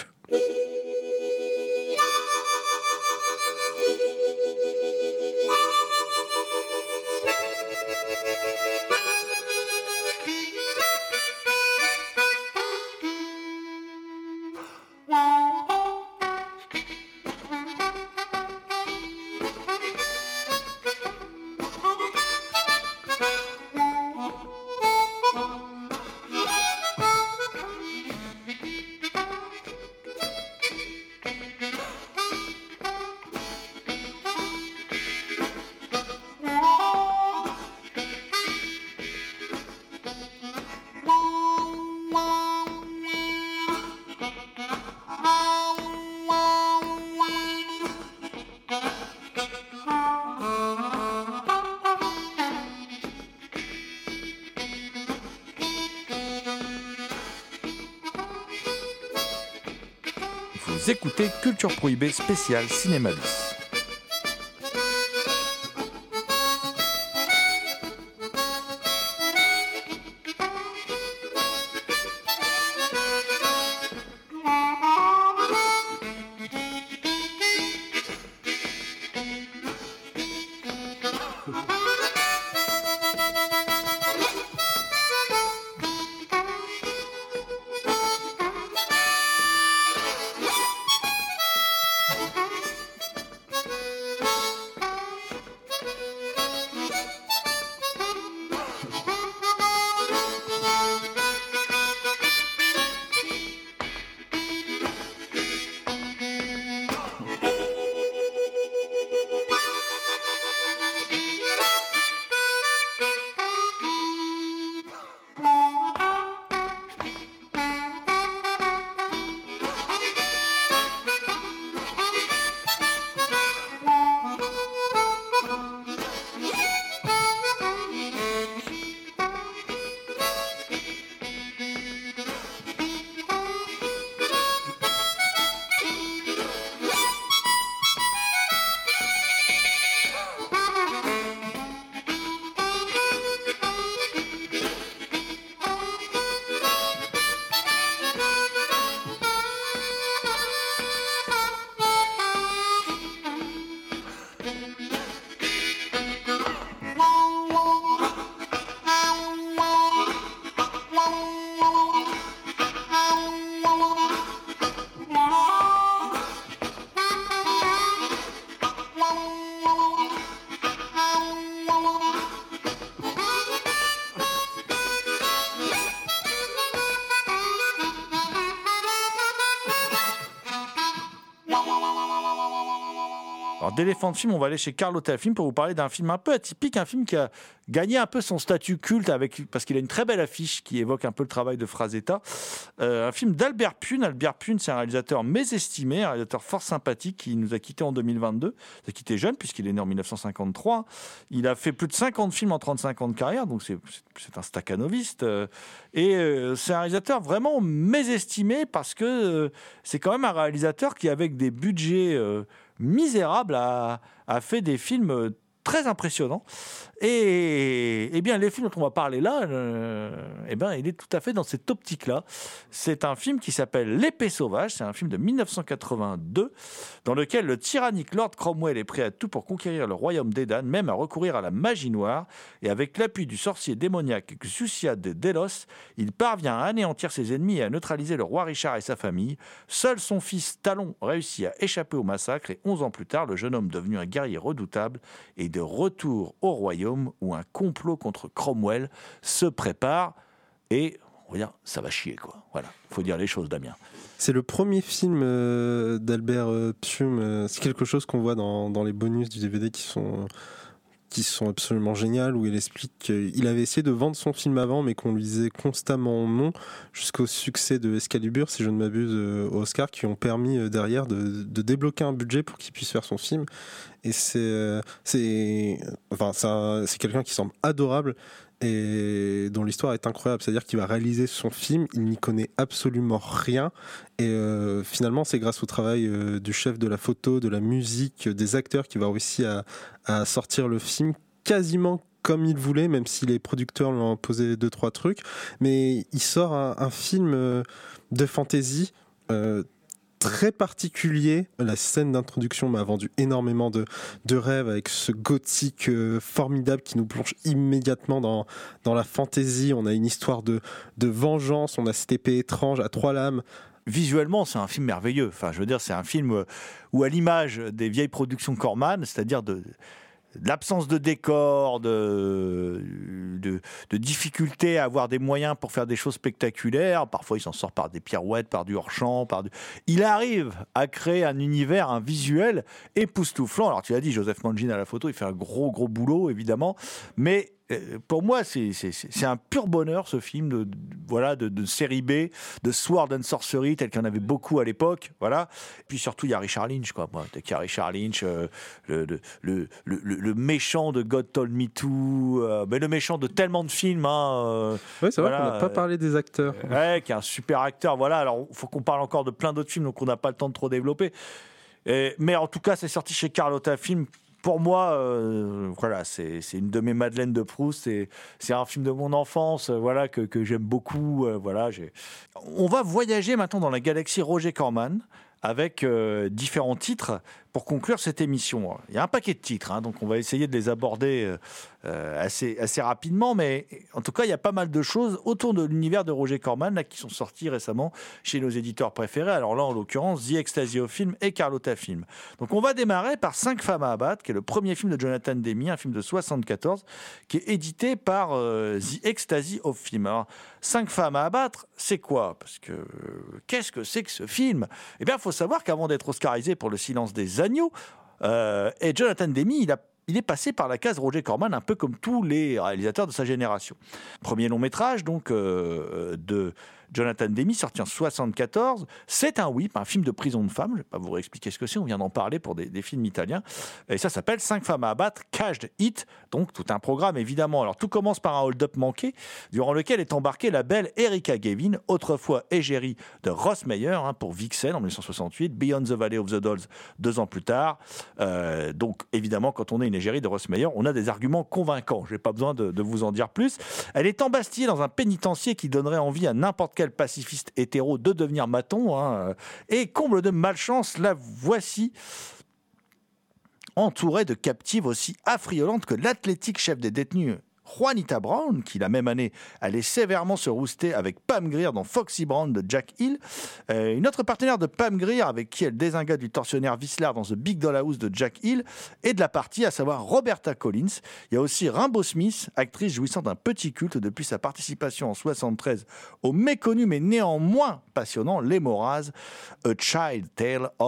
Vous écoutez Culture Prohibée spéciale Cinéma bis. Alors d'Elephant Film, on va aller chez Carlotta Film pour vous parler d'un film un peu atypique, un film qui a gagné un peu son statut culte avec, parce qu'il a une très belle affiche qui évoque un peu le travail de Frazetta. Euh, un film d'Albert Pune. Albert Pune, c'est un réalisateur mésestimé, un réalisateur fort sympathique qui nous a quittés en deux mille vingt-deux. Il a quitté jeune puisqu'il est né en dix-neuf cent cinquante-trois. Il a fait plus de cinquante films en trente-cinq ans de carrière, donc c'est, c'est un staccanoviste. Et euh, c'est un réalisateur vraiment mésestimé parce que euh, c'est quand même un réalisateur qui, avec des budgets euh, misérable, a, a fait des films très impressionnants. Et, et bien, les films dont on va parler là, euh, eh ben, il est tout à fait dans cette optique-là. C'est un film qui s'appelle L'Épée sauvage. C'est un film de dix-neuf cent quatre-vingt-deux dans lequel le tyrannique Lord Cromwell est prêt à tout pour conquérir le royaume d'Édan, même à recourir à la magie noire. Et avec l'appui du sorcier démoniaque Xuciad de Delos, il parvient à anéantir ses ennemis et à neutraliser le roi Richard et sa famille. Seul son fils Talon réussit à échapper au massacre et onze ans plus tard, le jeune homme devenu un guerrier redoutable est de retour au royaume où un complot contre Cromwell se prépare et on va dire ça va chier quoi. Voilà, faut dire les choses, Damien. C'est le premier film euh, d'Albert euh, Pune. Euh, c'est quelque chose qu'on voit dans, dans les bonus du D V D qui sont qui sont absolument géniales, où il explique qu'il avait essayé de vendre son film avant, mais qu'on lui disait constamment non, jusqu'au succès de Excalibur, si je ne m'abuse, euh, au Oscar, qui ont permis euh, derrière de, de débloquer un budget pour qu'il puisse faire son film. Et c'est, euh, c'est, enfin, c'est, un, c'est quelqu'un qui semble adorable et dont l'histoire est incroyable. C'est-à-dire qu'il va réaliser son film, il n'y connaît absolument rien. Et euh, finalement, c'est grâce au travail euh, du chef de la photo, de la musique, des acteurs qui va réussir à, à sortir le film quasiment comme il voulait, même si les producteurs lui ont imposé deux, trois trucs. Mais il sort un, un film euh, de fantasy euh, très particulier. La scène d'introduction m'a vendu énormément de, de rêves avec ce gothique euh, formidable qui nous plonge immédiatement dans, dans la fantaisie. On a une histoire de, de vengeance, on a cette épée étrange à trois lames. Visuellement, c'est un film merveilleux. Enfin, je veux dire, c'est un film où, à l'image des vieilles productions Corman, c'est-à-dire de... de l'absence de décor, de, de, de difficulté à avoir des moyens pour faire des choses spectaculaires. Parfois, il s'en sort par des pirouettes, par du hors-champ. Par du... Il arrive à créer un univers, un visuel époustouflant. Alors, tu l'as dit, Joseph Mangin à la photo, il fait un gros, gros boulot, évidemment. Mais pour moi, c'est, c'est, c'est un pur bonheur, ce film de, de, voilà, de, de série B, de Sword and Sorcery, tel qu'il y en avait beaucoup à l'époque. Voilà. Et puis surtout, il y a Richard Lynch. Quoi. Bon, il y a Richard Lynch, euh, le, le, le, le, le méchant de God Told Me To, euh, mais le méchant de tellement de films. Hein, euh, oui, c'est voilà, vrai qu'on n'a pas parlé des acteurs. Euh, ouais, qui est un super acteur. Voilà. Alors, il faut qu'on parle encore de plein d'autres films, donc on n'a pas le temps de trop développer. Et, mais en tout cas, c'est sorti chez Carlotta Film. Pour moi, euh, voilà, c'est, c'est une de mes Madeleines de Proust. C'est, c'est un film de mon enfance, euh, voilà, que, que j'aime beaucoup. Euh, voilà, j'ai... On va voyager maintenant dans la galaxie Roger Corman avec euh, différents titres pour conclure cette émission. Il y a un paquet de titres, hein, donc on va essayer de les aborder euh, assez, assez rapidement, mais en tout cas, il y a pas mal de choses autour de l'univers de Roger Corman là, qui sont sortis récemment chez nos éditeurs préférés. Alors là, en l'occurrence, The Ecstasy of Film et Carlotta Film. Donc on va démarrer par Cinq femmes à abattre, qui est le premier film de Jonathan Demme, un film de soixante-quatorze, qui est édité par euh, The Ecstasy of Film. Alors, Cinq femmes à abattre, c'est quoi ? Parce que euh, qu'est-ce que c'est que ce film ? Eh bien, il faut savoir qu'avant d'être oscarisé pour Le Silence des agneaux, euh, et Jonathan Demme, il a Il est passé par la case Roger Corman, un peu comme tous les réalisateurs de sa génération. Premier long métrage donc euh, de Jonathan Demme, sorti en soixante-quatorze. C'est un whip, un film de prison de femmes. Je ne vais pas vous réexpliquer ce que c'est, on vient d'en parler pour des, des films italiens. Et ça s'appelle Cinq femmes à abattre, Caged Hit. Donc tout un programme évidemment. Alors tout commence par un hold-up manqué, durant lequel est embarquée la belle Erika Gavin, autrefois égérie de Ross Meyer hein, pour Vixen en dix-neuf cent soixante-huit, Beyond the Valley of the Dolls deux ans plus tard. Euh, donc évidemment, quand on est une égérie de Ross Meyer, on a des arguments convaincants. Je n'ai pas besoin de, de vous en dire plus. Elle est embastillée dans un pénitencier qui donnerait envie à n'importe quel pacifiste hétéro de devenir maton. Hein. Et comble de malchance, la voici entourée de captives aussi affriolantes que l'athlétique chef des détenus, Juanita Brown, qui la même année allait sévèrement se rouster avec Pam Grier dans Foxy Brown de Jack Hill. Euh, une autre partenaire de Pam Grier avec qui elle désingua du tortionnaire Whistler dans The Big Dollhouse de Jack Hill et de la partie, à savoir Roberta Collins. Il y a aussi Rimbaud Smith, actrice jouissant d'un petit culte depuis sa participation en soixante-treize au méconnu mais néanmoins passionnant Les Moraz, A Child Tale of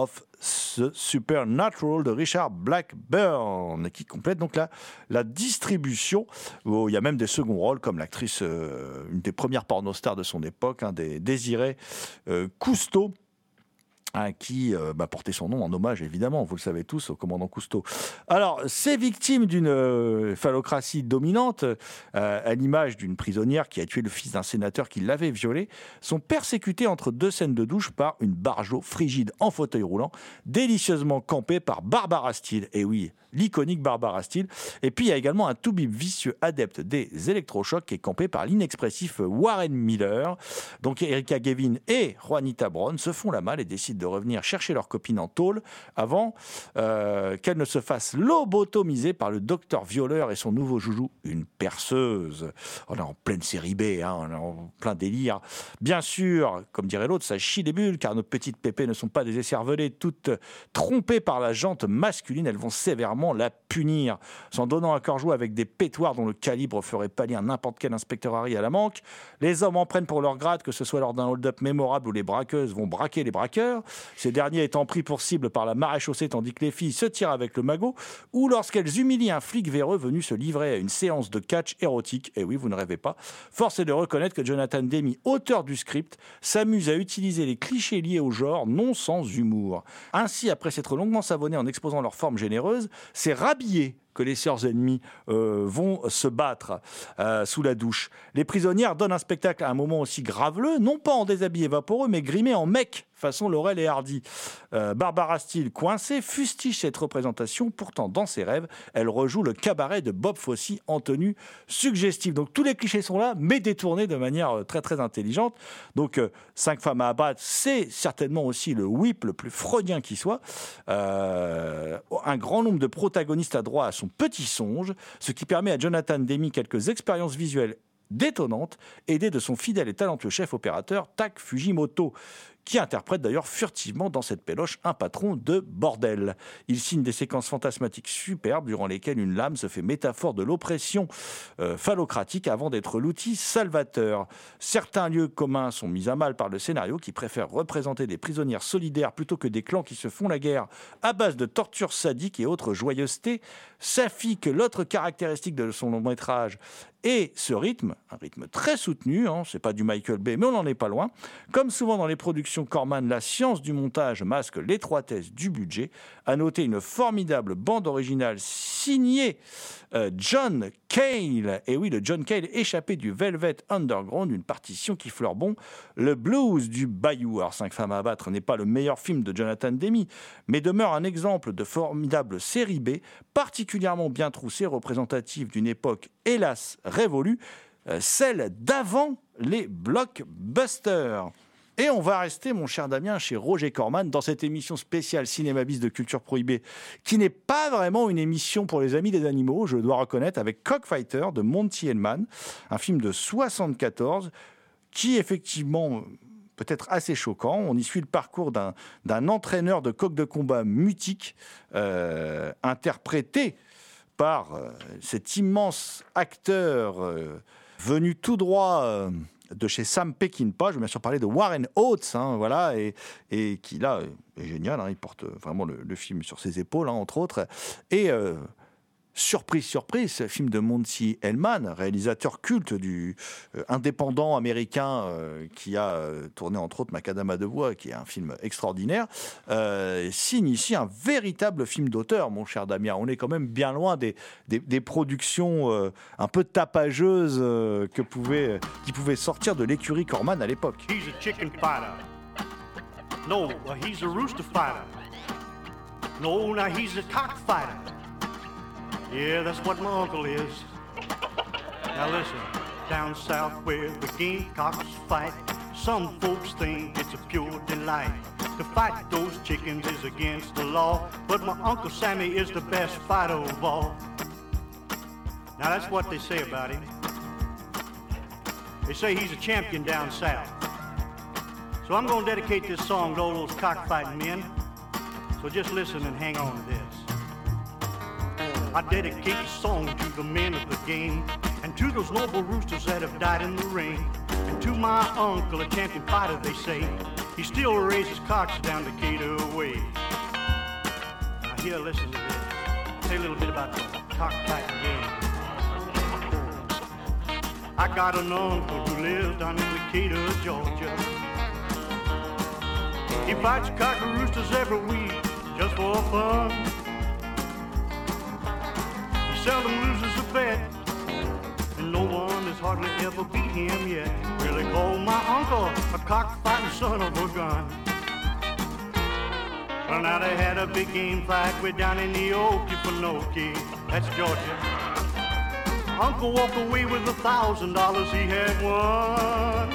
The Supernatural de Richard Blackburn, qui complète donc la, la distribution. Où il y a même des seconds rôles, comme l'actrice, euh, une des premières pornostars de son époque, hein, des Désirée euh, Cousteau, Hein, qui euh, bah, portait son nom en hommage, évidemment, vous le savez tous, au commandant Cousteau. Alors, ces victimes d'une euh, phallocratie dominante, euh, à l'image d'une prisonnière qui a tué le fils d'un sénateur qui l'avait violée, sont persécutées entre deux scènes de douche par une barjo frigide en fauteuil roulant, délicieusement campée par Barbara Steele. Et oui, l'iconique Barbara Steele. Et puis, il y a également un toubib vicieux adepte des électrochocs qui est campé par l'inexpressif Warren Miller. Donc, Erika Gavin et Juanita Brown se font la malle et décident de revenir chercher leur copine en tôle avant euh, qu'elle ne se fasse lobotomiser par le docteur violeur et son nouveau joujou, une perceuse. On est en pleine série B, hein, on est en plein délire. Bien sûr, comme dirait l'autre, ça chie des bulles, car nos petites pépées ne sont pas des écervelées, toutes trompées par la jante masculine. Elles vont sévèrement la punir, s'en donnant à cœur joie avec des pétoires dont le calibre ferait pâlir n'importe quel inspecteur Harry à la manque. Les hommes en prennent pour leur grade, que ce soit lors d'un hold-up mémorable où les braqueuses vont braquer les braqueurs, ces derniers étant pris pour cible par la maréchaussée tandis que les filles se tirent avec le magot, ou lorsqu'elles humilient un flic véreux venu se livrer à une séance de catch érotique. Et oui, vous ne rêvez pas. Force est de reconnaître que Jonathan Demme, auteur du script, s'amuse à utiliser les clichés liés au genre, non sans humour. Ainsi, après s'être longuement savonné en exposant leur forme généreuse, c'est rhabillé que les sœurs ennemies euh, vont se battre euh, sous la douche. Les prisonnières donnent un spectacle à un moment aussi graveleux, non pas en déshabillé vaporeux, mais grimé en mec, façon Laurel et Hardy. Euh, Barbara Steele, coincée, fustige cette représentation. Pourtant, dans ses rêves, elle rejoue le cabaret de Bob Fosse en tenue suggestive. Donc, tous les clichés sont là, mais détournés de manière très, très intelligente. Donc, euh, Cinq femmes à abattre, c'est certainement aussi le whip le plus freudien qui soit. Euh, un grand nombre de protagonistes a droit à son petit songe, ce qui permet à Jonathan Demme quelques expériences visuelles détonnantes, aidé de son fidèle et talentueux chef opérateur Tak Fujimoto, qui interprète d'ailleurs furtivement dans cette péloche un patron de bordel. Il signe des séquences fantasmatiques superbes durant lesquelles une lame se fait métaphore de l'oppression euh, phallocratique avant d'être l'outil salvateur. Certains lieux communs sont mis à mal par le scénario qui préfère représenter des prisonnières solidaires plutôt que des clans qui se font la guerre à base de tortures sadiques et autres joyeusetés. Safi, que l'autre caractéristique de son long métrage et ce rythme, un rythme très soutenu, hein, c'est pas du Michael Bay, mais on n'en est pas loin. Comme souvent dans les productions Corman, la science du montage masque l'étroitesse du budget. À noter une formidable bande originale signée euh, John Cale. Et oui, le John Cale échappé du Velvet Underground, une partition qui fleure bon le blues du Bayou. Alors, Cinq femmes à abattre n'est pas le meilleur film de Jonathan Demme, mais demeure un exemple de formidable série B, particulièrement bien troussée, représentative d'une époque, hélas, révolue, euh, celle d'avant les blockbusters. Et on va rester, mon cher Damien, chez Roger Corman dans cette émission spéciale Cinéma Bis de Culture Prohibée, qui n'est pas vraiment une émission pour les amis des animaux, je dois reconnaître, avec Cockfighter de Monty Hellman, un film de soixante-quatorze, qui effectivement peut-être assez choquant. On y suit le parcours d'un, d'un entraîneur de coq de combat mutique, euh, interprété par euh, cet immense acteur euh, venu tout droit euh, de chez Sam Peckinpah. Je vais bien sûr parler de Warren Oates, hein, voilà, et, et qui là est génial, hein, il porte vraiment le, le film sur ses épaules, hein, entre autres. Et euh, surprise, surprise, ce film de Monty Hellman, réalisateur culte du euh, indépendant américain euh, qui a euh, tourné entre autres Macadam de bois, qui est un film extraordinaire, euh, signe ici un véritable film d'auteur, mon cher Damien. On est quand même bien loin des, des, des productions euh, un peu tapageuses euh, que pouvait, qui pouvaient sortir de l'écurie Corman à l'époque. He's a chicken fighter. No, he's a rooster fighter. No, now he's a cock fighter. Yeah, that's what my uncle is. Now listen, down south where the gamecocks fight, some folks think it's a pure delight. To fight those chickens is against the law, but my Uncle Sammy is the best fighter of all. Now that's what they say about him. They say he's a champion down south. So I'm gonna dedicate this song to all those cockfighting men. So just listen and hang on to this. I dedicate the song to the men of the game, and to those noble roosters that have died in the ring, and to my uncle, a champion fighter, they say. He still raises cocks down Decatur way. Here, listen to this. Say a little bit about the cockfighting game. I got an uncle who lives down in Decatur, Georgia. He fights cock and roosters every week just for fun. He seldom loses a bet, and no one has hardly ever beat him yet. Really call my uncle a cockfighting son of a gun. Well, now they had a big game fight way down in the Okefenokee, that's Georgia. Uncle walked away with a thousand dollars he had won.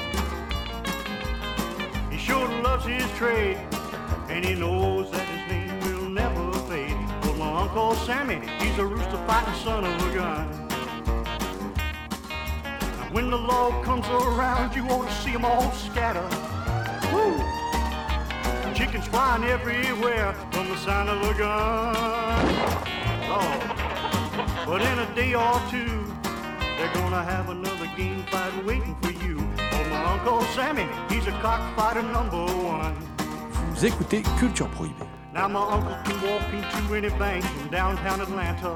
He sure loves his trade, and he knows that his name will never fade. Well, my Uncle Sammy, he's a rooster fighting son of a gun. Now, when the law comes around, you ought to see them all scatter. Woo! Chickens flying everywhere from the sound of a gun. Oh. But in a day or two, they're gonna have another game fight waiting for you. Oh, my Uncle Sammy, he's a cockfighter number one. Vous écoutez Culture Prohibée. Now my uncle can walk into any bank in downtown Atlanta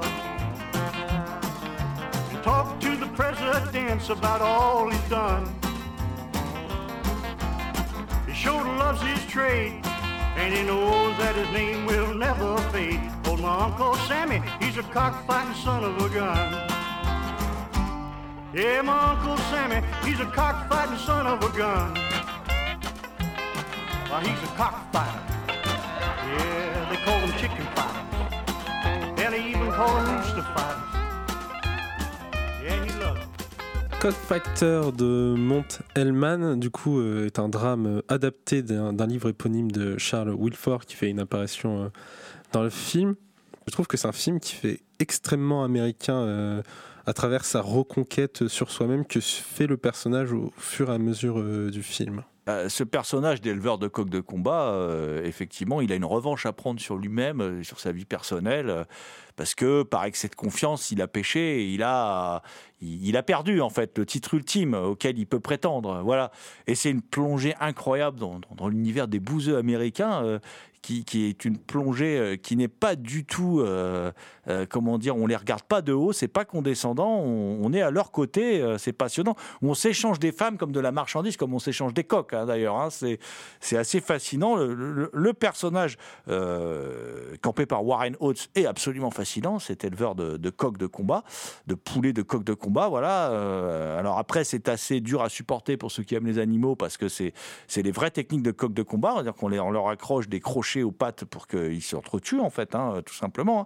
and talk to the presidents about all he's done. He sure loves his trade, and he knows that his name will never fade. Oh, my Uncle Sammy, he's a cockfighting son of a gun. Yeah, my Uncle Sammy, he's a cockfighting son of a gun. Well, he's a cockfighter. Yeah, they call them chicken fighters. And they even call them rooster fighters. Yeah, he loves it. Cockfighter de Mont Hellman, du coup, euh, est un drame adapté d'un, d'un livre éponyme de Charles Wilford qui fait une apparition euh, dans le film. Je trouve que c'est un film qui fait extrêmement américain euh, à travers sa reconquête sur soi-même que fait le personnage au fur et à mesure euh, du film. Euh, ce personnage d'éleveur de coqs de combat, euh, effectivement, il a une revanche à prendre sur lui-même, euh, sur sa vie personnelle, euh, parce que par excès de confiance, il a péché, et il a, il, il a perdu en fait le titre ultime auquel il peut prétendre. Voilà, et c'est une plongée incroyable dans, dans, dans l'univers des bouseux américains. Euh, Qui, qui est une plongée euh, qui n'est pas du tout, euh, euh, comment dire, on les regarde pas de haut, c'est pas condescendant, on, on est à leur côté, euh, c'est passionnant. On s'échange des femmes comme de la marchandise, comme on s'échange des coqs, hein, d'ailleurs. Hein, c'est, c'est assez fascinant. Le, le, le personnage euh, campé par Warren Oates est absolument fascinant. C'est éleveur de, de coqs de combat, de poulets de coqs de combat, voilà. Euh, alors après, c'est assez dur à supporter pour ceux qui aiment les animaux parce que c'est, c'est les vraies techniques de coqs de combat, c'est-à-dire qu'on les, on leur accroche des crochets aux pattes pour qu'ils s'entretuent en fait, hein, tout simplement.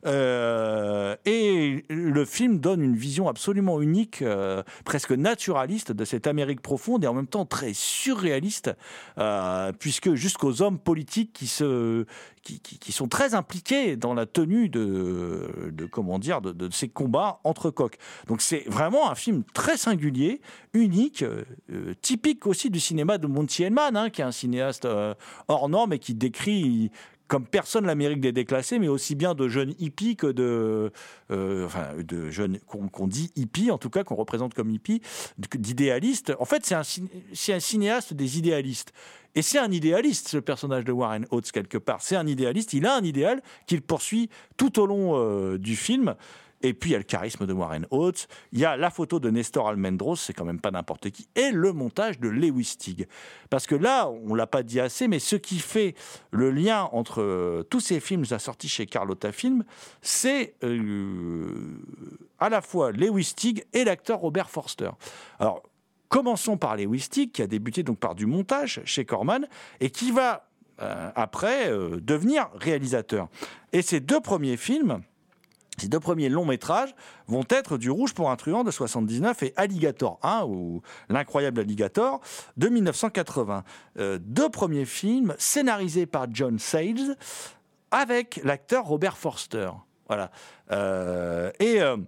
Euh, et le film donne une vision absolument unique, euh, presque naturaliste de cette Amérique profonde et en même temps très surréaliste, euh, puisque jusqu'aux hommes politiques qui se Qui, qui, qui sont très impliqués dans la tenue de, de comment dire, de, de ces combats entre coqs. Donc c'est vraiment un film très singulier, unique, euh, typique aussi du cinéma de Monty Hellman, hein, qui est un cinéaste euh, hors norme et qui décrit comme personne l'Amérique des déclassés, mais aussi bien de jeunes hippies que de, euh, enfin, de jeunes qu'on, qu'on dit hippies, en tout cas qu'on représente comme hippies, d'idéalistes. En fait, c'est un, c'est un cinéaste des idéalistes. Et c'est un idéaliste, ce personnage de Warren Oates, quelque part. C'est un idéaliste, il a un idéal qu'il poursuit tout au long euh, du film. Et puis, il y a le charisme de Warren Oates, il y a la photo de Nestor Almendros, c'est quand même pas n'importe qui, et le montage de Lewis Teague. Parce que là, on l'a pas dit assez, mais ce qui fait le lien entre euh, tous ces films assortis chez Carlotta Film, c'est euh, à la fois Lewis Teague et l'acteur Robert Forster. Alors, commençons par Lewis Teague, qui a débuté donc par du montage chez Corman, et qui va, euh, après, euh, devenir réalisateur. Et ces deux premiers films... Ces deux premiers longs métrages vont être Du Rouge pour un truand de soixante-dix-neuf et Alligator un, ou L'incroyable Alligator, de dix-neuf cent quatre-vingts. Euh, deux premiers films scénarisés par John Sayles avec l'acteur Robert Forster. Voilà. Euh, et... Euh,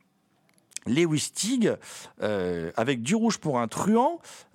Lewis Teague, euh, avec Du Rouge pour un truand.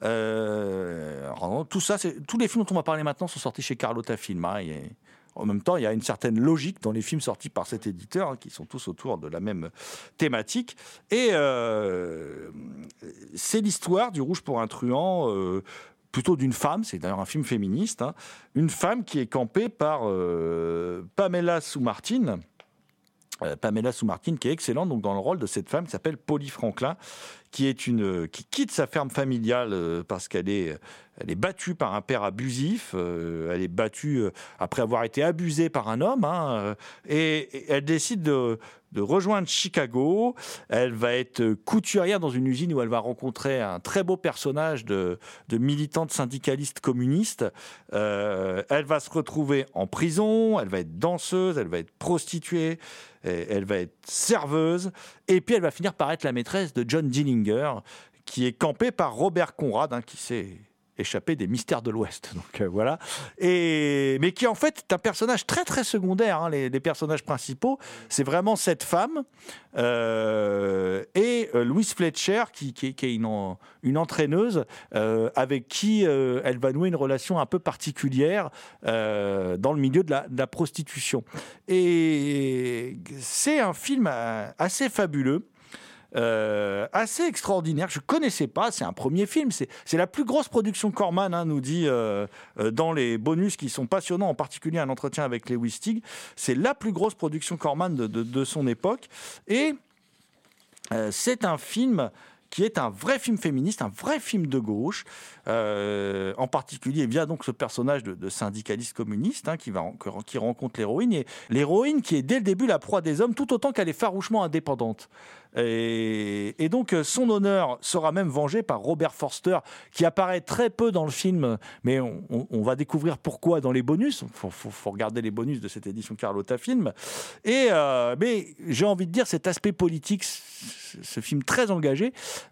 Euh, tout ça, c'est, tous les films dont on va parler maintenant sont sortis chez Carlotta Film. Hein, et en même temps, il y a une certaine logique dans les films sortis par cet éditeur, hein, qui sont tous autour de la même thématique. Et euh, c'est l'histoire du Rouge pour un truand, euh, plutôt d'une femme, c'est d'ailleurs un film féministe, hein, une femme qui est campée par euh, Pamela Sue Martin. Euh, Pamela Sue Martin, qui est excellente donc dans le rôle de cette femme qui s'appelle Polly Franklin, qui est une qui quitte sa ferme familiale euh, parce qu'elle est elle est battue par un père abusif, euh, elle est battue euh, après avoir été abusée par un homme, hein, euh, et, et elle décide de de rejoindre Chicago. Elle va être couturière dans une usine où elle va rencontrer un très beau personnage de, de militante syndicaliste communiste. Euh, elle va se retrouver en prison, elle va être danseuse, elle va être prostituée, elle va être serveuse, et puis elle va finir par être la maîtresse de John Dillinger, qui est campé par Robert Conrad, hein, qui s'est échappé des mystères de l'Ouest. Donc euh, voilà. Et mais qui en fait est un personnage très très secondaire. Hein, les, les personnages principaux, c'est vraiment cette femme euh, et euh, Louise Fletcher, qui, qui, qui est une, une entraîneuse euh, avec qui euh, elle va nouer une relation un peu particulière euh, dans le milieu de la, de la prostitution. Et c'est un film assez fabuleux. Euh, assez extraordinaire, je ne connaissais pas, c'est un premier film, c'est, c'est la plus grosse production Corman, hein, nous dit euh, euh, dans les bonus qui sont passionnants, en particulier un entretien avec Lewis Stig, c'est la plus grosse production Corman de, de, de son époque, et euh, c'est un film qui est un vrai film féministe, un vrai film de gauche, euh, en particulier via donc ce personnage de, de syndicaliste communiste hein, qui, va, qui rencontre l'héroïne, et l'héroïne qui est dès le début la proie des hommes, tout autant qu'elle est farouchement indépendante. Et, et donc son honneur sera même vengé par Robert Forster, qui apparaît très peu dans le film, mais on, on, on va découvrir pourquoi dans les bonus. Il faut, faut, faut regarder les bonus de cette édition Carlotta Film. Et, euh, mais j'ai envie de dire cet aspect politique, ce, ce film très engagé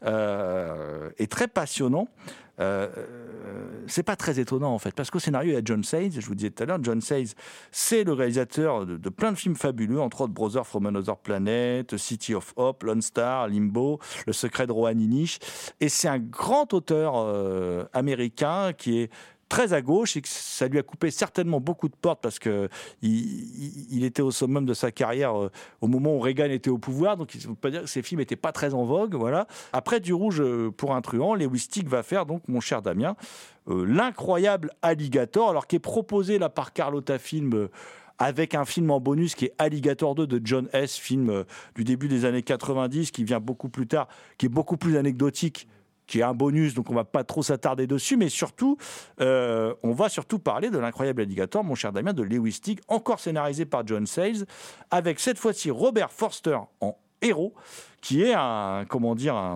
euh, et très passionnant. Euh, c'est pas très étonnant en fait, parce qu'au scénario il y a John Sayles, je vous disais tout à l'heure, John Sayles c'est le réalisateur de, de plein de films fabuleux, entre autres Brothers from Another Planet, City of Hope, Lone Star, Limbo, Le Secret de Rohan Inish, et c'est un grand auteur euh, américain qui est très à gauche, et que ça lui a coupé certainement beaucoup de portes parce que il, il, il était au summum de sa carrière euh, au moment où Reagan était au pouvoir, donc il ne faut pas dire que ses films n'étaient pas très en vogue, voilà. Après Du Rouge pour un truand, Lewis Stig va faire donc Mon cher Damien, euh, l'incroyable Alligator, alors qui est proposé là par Carlotta Film. Euh, avec un film en bonus qui est Alligator deux de John Hess, film euh, du début des années quatre-vingt-dix, qui vient beaucoup plus tard, qui est beaucoup plus anecdotique, qui est un bonus, donc on ne va pas trop s'attarder dessus, mais surtout, euh, on va surtout parler de l'incroyable Alligator, Mon cher Damien, de Lewis Stig, encore scénarisé par John Sayles, avec cette fois-ci Robert Forster en héros, qui est un, comment dire, un,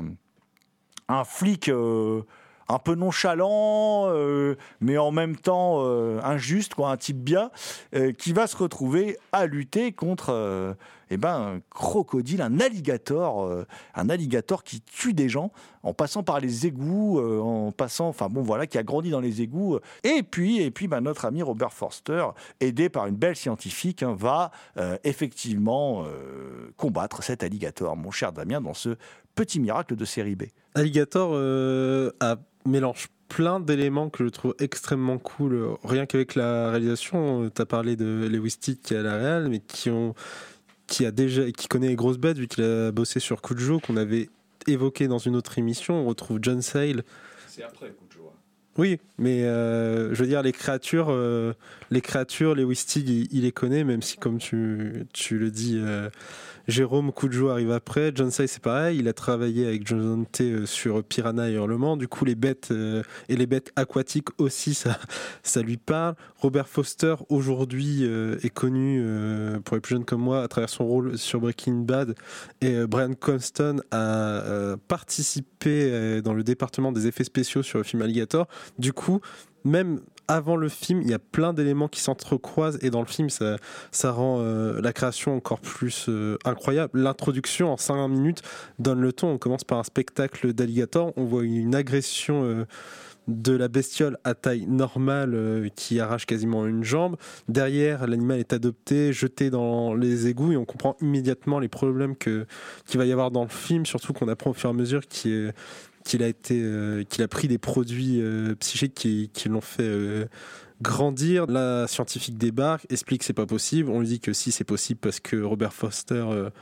un flic... Euh, un peu nonchalant, euh, mais en même temps euh, injuste, quoi, un type bien, euh, qui va se retrouver à lutter contre euh, eh ben, un crocodile, un alligator, euh, un alligator qui tue des gens en passant par les égouts, euh, en passant, enfin bon voilà, qui a grandi dans les égouts. Et puis, et puis ben, notre ami Robert Forster, aidé par une belle scientifique, hein, va euh, effectivement euh, combattre cet alligator, mon cher Damien, dans ce petit miracle de série B. Alligator euh, a mélange plein d'éléments que je trouve extrêmement cool. Rien qu'avec la réalisation, tu as parlé de Lewis Stig qui est à la réal, mais qui, ont, qui, a déjà, qui connaît les grosses bêtes, vu qu'il a bossé sur Cujo, qu'on avait évoqué dans une autre émission. On retrouve John Sayles. C'est après Cujo. Oui, mais euh, je veux dire, les créatures, euh, les créatures, Lewis Stig, il, il les connaît, même si, comme tu, tu le dis, euh, Jérôme Cujo arrive après. John Sayles, c'est pareil, il a travaillé avec John Dante euh, sur Piranha et Hurlement. Du coup, les bêtes euh, et les bêtes aquatiques aussi, ça, ça lui parle. Robert Forster, aujourd'hui, euh, est connu, euh, pour les plus jeunes comme moi, à travers son rôle sur Breaking Bad. Et euh, Bryan Cranston a euh, participé euh, dans le département des effets spéciaux sur le film Alligator. Du coup, même avant le film, il y a plein d'éléments qui s'entrecroisent, et dans le film, ça, ça rend euh, la création encore plus euh, incroyable. L'introduction, en cinq minutes, donne le ton. On commence par un spectacle d'alligator. On voit une agression euh, de la bestiole à taille normale euh, qui arrache quasiment une jambe. Derrière, l'animal est adopté, jeté dans les égouts, et on comprend immédiatement les problèmes que, qu'il va y avoir dans le film, surtout qu'on apprend au fur et à mesure qu'il est... qu'il a été, euh, qu'il a pris des produits euh, psychiques qui, qui l'ont fait euh, grandir. La scientifique débarque, explique que c'est pas possible. On lui dit que si, c'est possible parce que Robert Forster euh,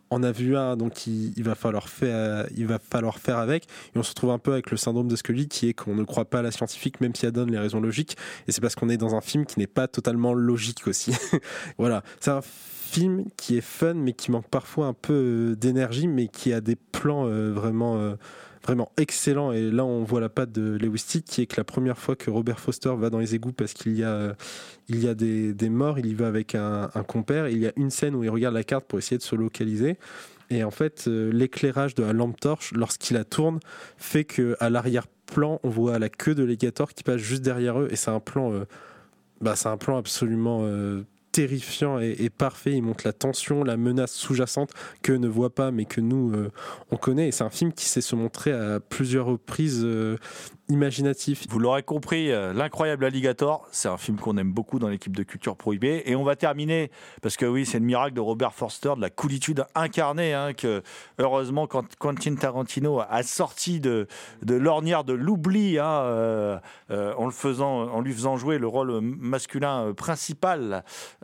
en a vu un, donc il, il, va falloir faire, il va falloir faire avec. Et on se retrouve un peu avec le syndrome de Scully, qui est qu'on ne croit pas à la scientifique, même si elle donne les raisons logiques. Et c'est parce qu'on est dans un film qui n'est pas totalement logique aussi. Voilà, c'est un film qui est fun, mais qui manque parfois un peu d'énergie, mais qui a des plans euh, vraiment... Euh, vraiment excellent. Et là on voit la patte de Lewis Tick, qui est que la première fois que Robert Foster va dans les égouts parce qu'il y a, il y a des, des morts, il y va avec un, un compère, et il y a une scène où il regarde la carte pour essayer de se localiser, et en fait euh, l'éclairage de la lampe torche lorsqu'il la tourne fait qu'à l'arrière-plan on voit la queue de l'alligator qui passe juste derrière eux, et c'est un plan euh, bah, c'est un plan absolument euh, terrifiant et, et parfait. Il montre la tension, la menace sous-jacente que ne voit pas, mais que nous euh, on connaît. Et c'est un film qui sait se montrer à plusieurs reprises euh, imaginatif. Vous l'aurez compris, euh, L'incroyable Alligator, c'est un film qu'on aime beaucoup dans l'équipe de Culture Prohibée. Et on va terminer, parce que oui, c'est le miracle de Robert Forster, de la coolitude incarnée, hein, que heureusement, quand Quentin Tarantino a sorti de, de l'ornière de l'oubli, hein, euh, euh, en, le faisant, en lui faisant jouer le rôle masculin principal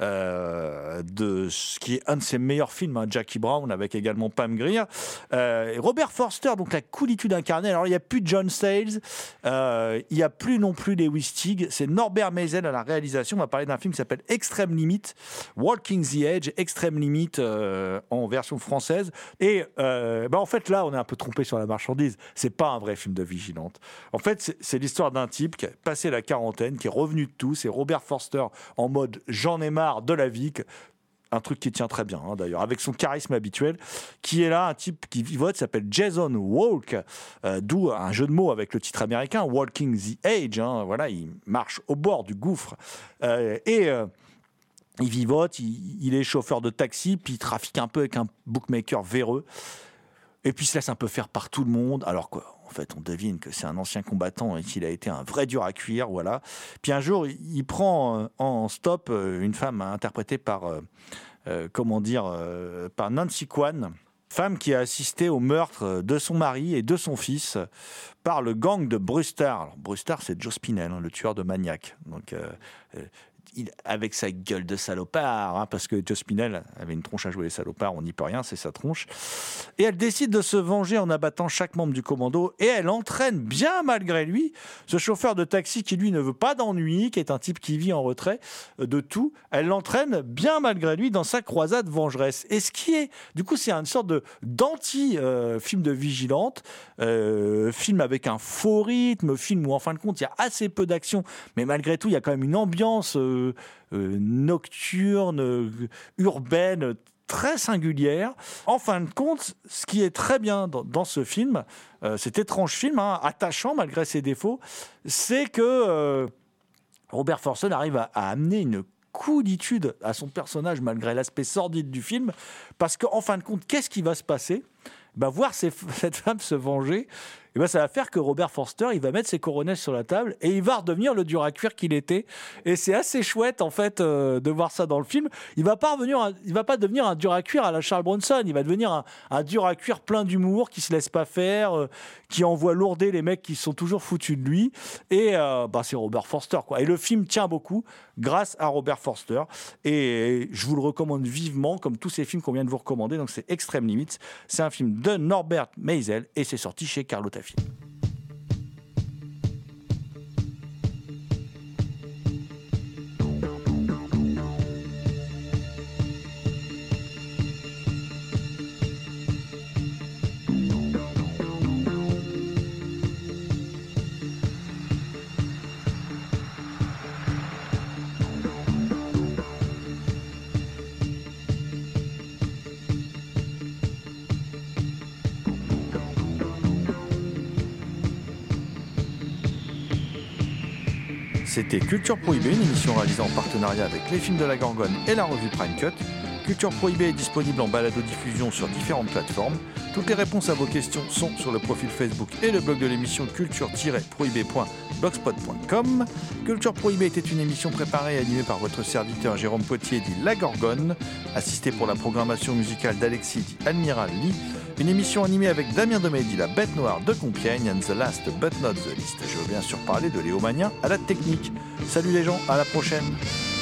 euh, de ce qui est un de ses meilleurs films, hein, Jackie Brown, avec également Pam Grier. Euh, Robert Forster, donc la coolitude incarnée. Alors, il n'y a plus de John Sayles. Euh, il n'y a plus non plus Lewis Tick, c'est Norbert Maisel à la réalisation. On va parler d'un film qui s'appelle Extreme Limit, Walking the Edge, Extreme Limit euh, en version française. Et euh, bah en fait là, on est un peu trompé sur la marchandise. C'est pas un vrai film de vigilante. En fait, c'est, c'est l'histoire d'un type qui a passé la quarantaine, qui est revenu de tout. C'est Robert Forster en mode j'en ai marre de la vie. Un truc qui tient très bien, hein, d'ailleurs, avec son charisme habituel, qui est là, un type qui vivote, s'appelle Jason Walk, euh, d'où un jeu de mots avec le titre américain, Walking the Edge, hein, voilà, il marche au bord du gouffre, euh, et euh, il vivote, il, il est chauffeur de taxi, puis il trafique un peu avec un bookmaker véreux, et puis il se laisse un peu faire par tout le monde, alors quoi. En fait, on devine que c'est un ancien combattant et qu'il a été un vrai dur à cuire, voilà. Puis un jour, il prend en stop une femme interprétée par, euh, comment dire, euh, par Nancy Kwan, femme qui a assisté au meurtre de son mari et de son fils par le gang de Brewster. Alors, Brewster, c'est Joe Spinell, hein, le tueur de maniaques. Donc, euh, euh, il, avec sa gueule de salopard, hein, parce que Joe Spinell avait une tronche à jouer les salopards, on n'y peut rien, c'est sa tronche. Et elle décide de se venger en abattant chaque membre du commando, et elle entraîne bien malgré lui ce chauffeur de taxi qui lui ne veut pas d'ennui, qui est un type qui vit en retrait de tout. Elle l'entraîne bien malgré lui dans sa croisade vengeresse. Et ce qui est, du coup, c'est une sorte de d'anti-film euh, de vigilante, euh, film avec un faux rythme, film où en fin de compte il y a assez peu d'action, mais malgré tout il y a quand même une ambiance euh, Euh, nocturne, euh, urbaine, très singulière. En fin de compte, ce qui est très bien dans, dans ce film, euh, cet étrange film, hein, attachant malgré ses défauts, c'est que euh, Robert Forster arrive à, à amener une coolitude à son personnage malgré l'aspect sordide du film, parce qu'en fin de compte, qu'est-ce qui va se passer ? Ben, voir ces, cette femme se venger, et ben ça va faire que Robert Forster, il va mettre ses coronets sur la table et il va redevenir le dur à cuire qu'il était. Et c'est assez chouette en fait euh, de voir ça dans le film. Il va pas revenir, un, il va pas devenir un dur à cuire à la Charles Bronson. Il va devenir un, un dur à cuire plein d'humour, qui se laisse pas faire, euh, qui envoie lourder les mecs qui sont toujours foutus de lui. Et euh, bah c'est Robert Forster quoi. Et le film tient beaucoup grâce à Robert Forster. Et je vous le recommande vivement, comme tous ces films qu'on vient de vous recommander. Donc c'est Extreme Limits. C'est un film de Norbert Maisel et c'est sorti chez Carlotta Film. C'était Culture Prohibée, une émission réalisée en partenariat avec les films de la Gorgone et la revue Prime Cut. Culture Prohibée est disponible en balado-diffusion sur différentes plateformes. Toutes les réponses à vos questions sont sur le profil Facebook et le blog de l'émission culture tiret prohibée point blogspot point com. Culture Prohibée était une émission préparée et animée par votre serviteur Jérôme Potier dit La Gorgone, assisté pour la programmation musicale d'Alexis dit Admiral Lee. Une émission animée avec Damien Domé dit La Bête Noire de Compiègne and the last but not the least. Je veux bien sûr parler de Léo Magnin à la technique. Salut les gens, à la prochaine.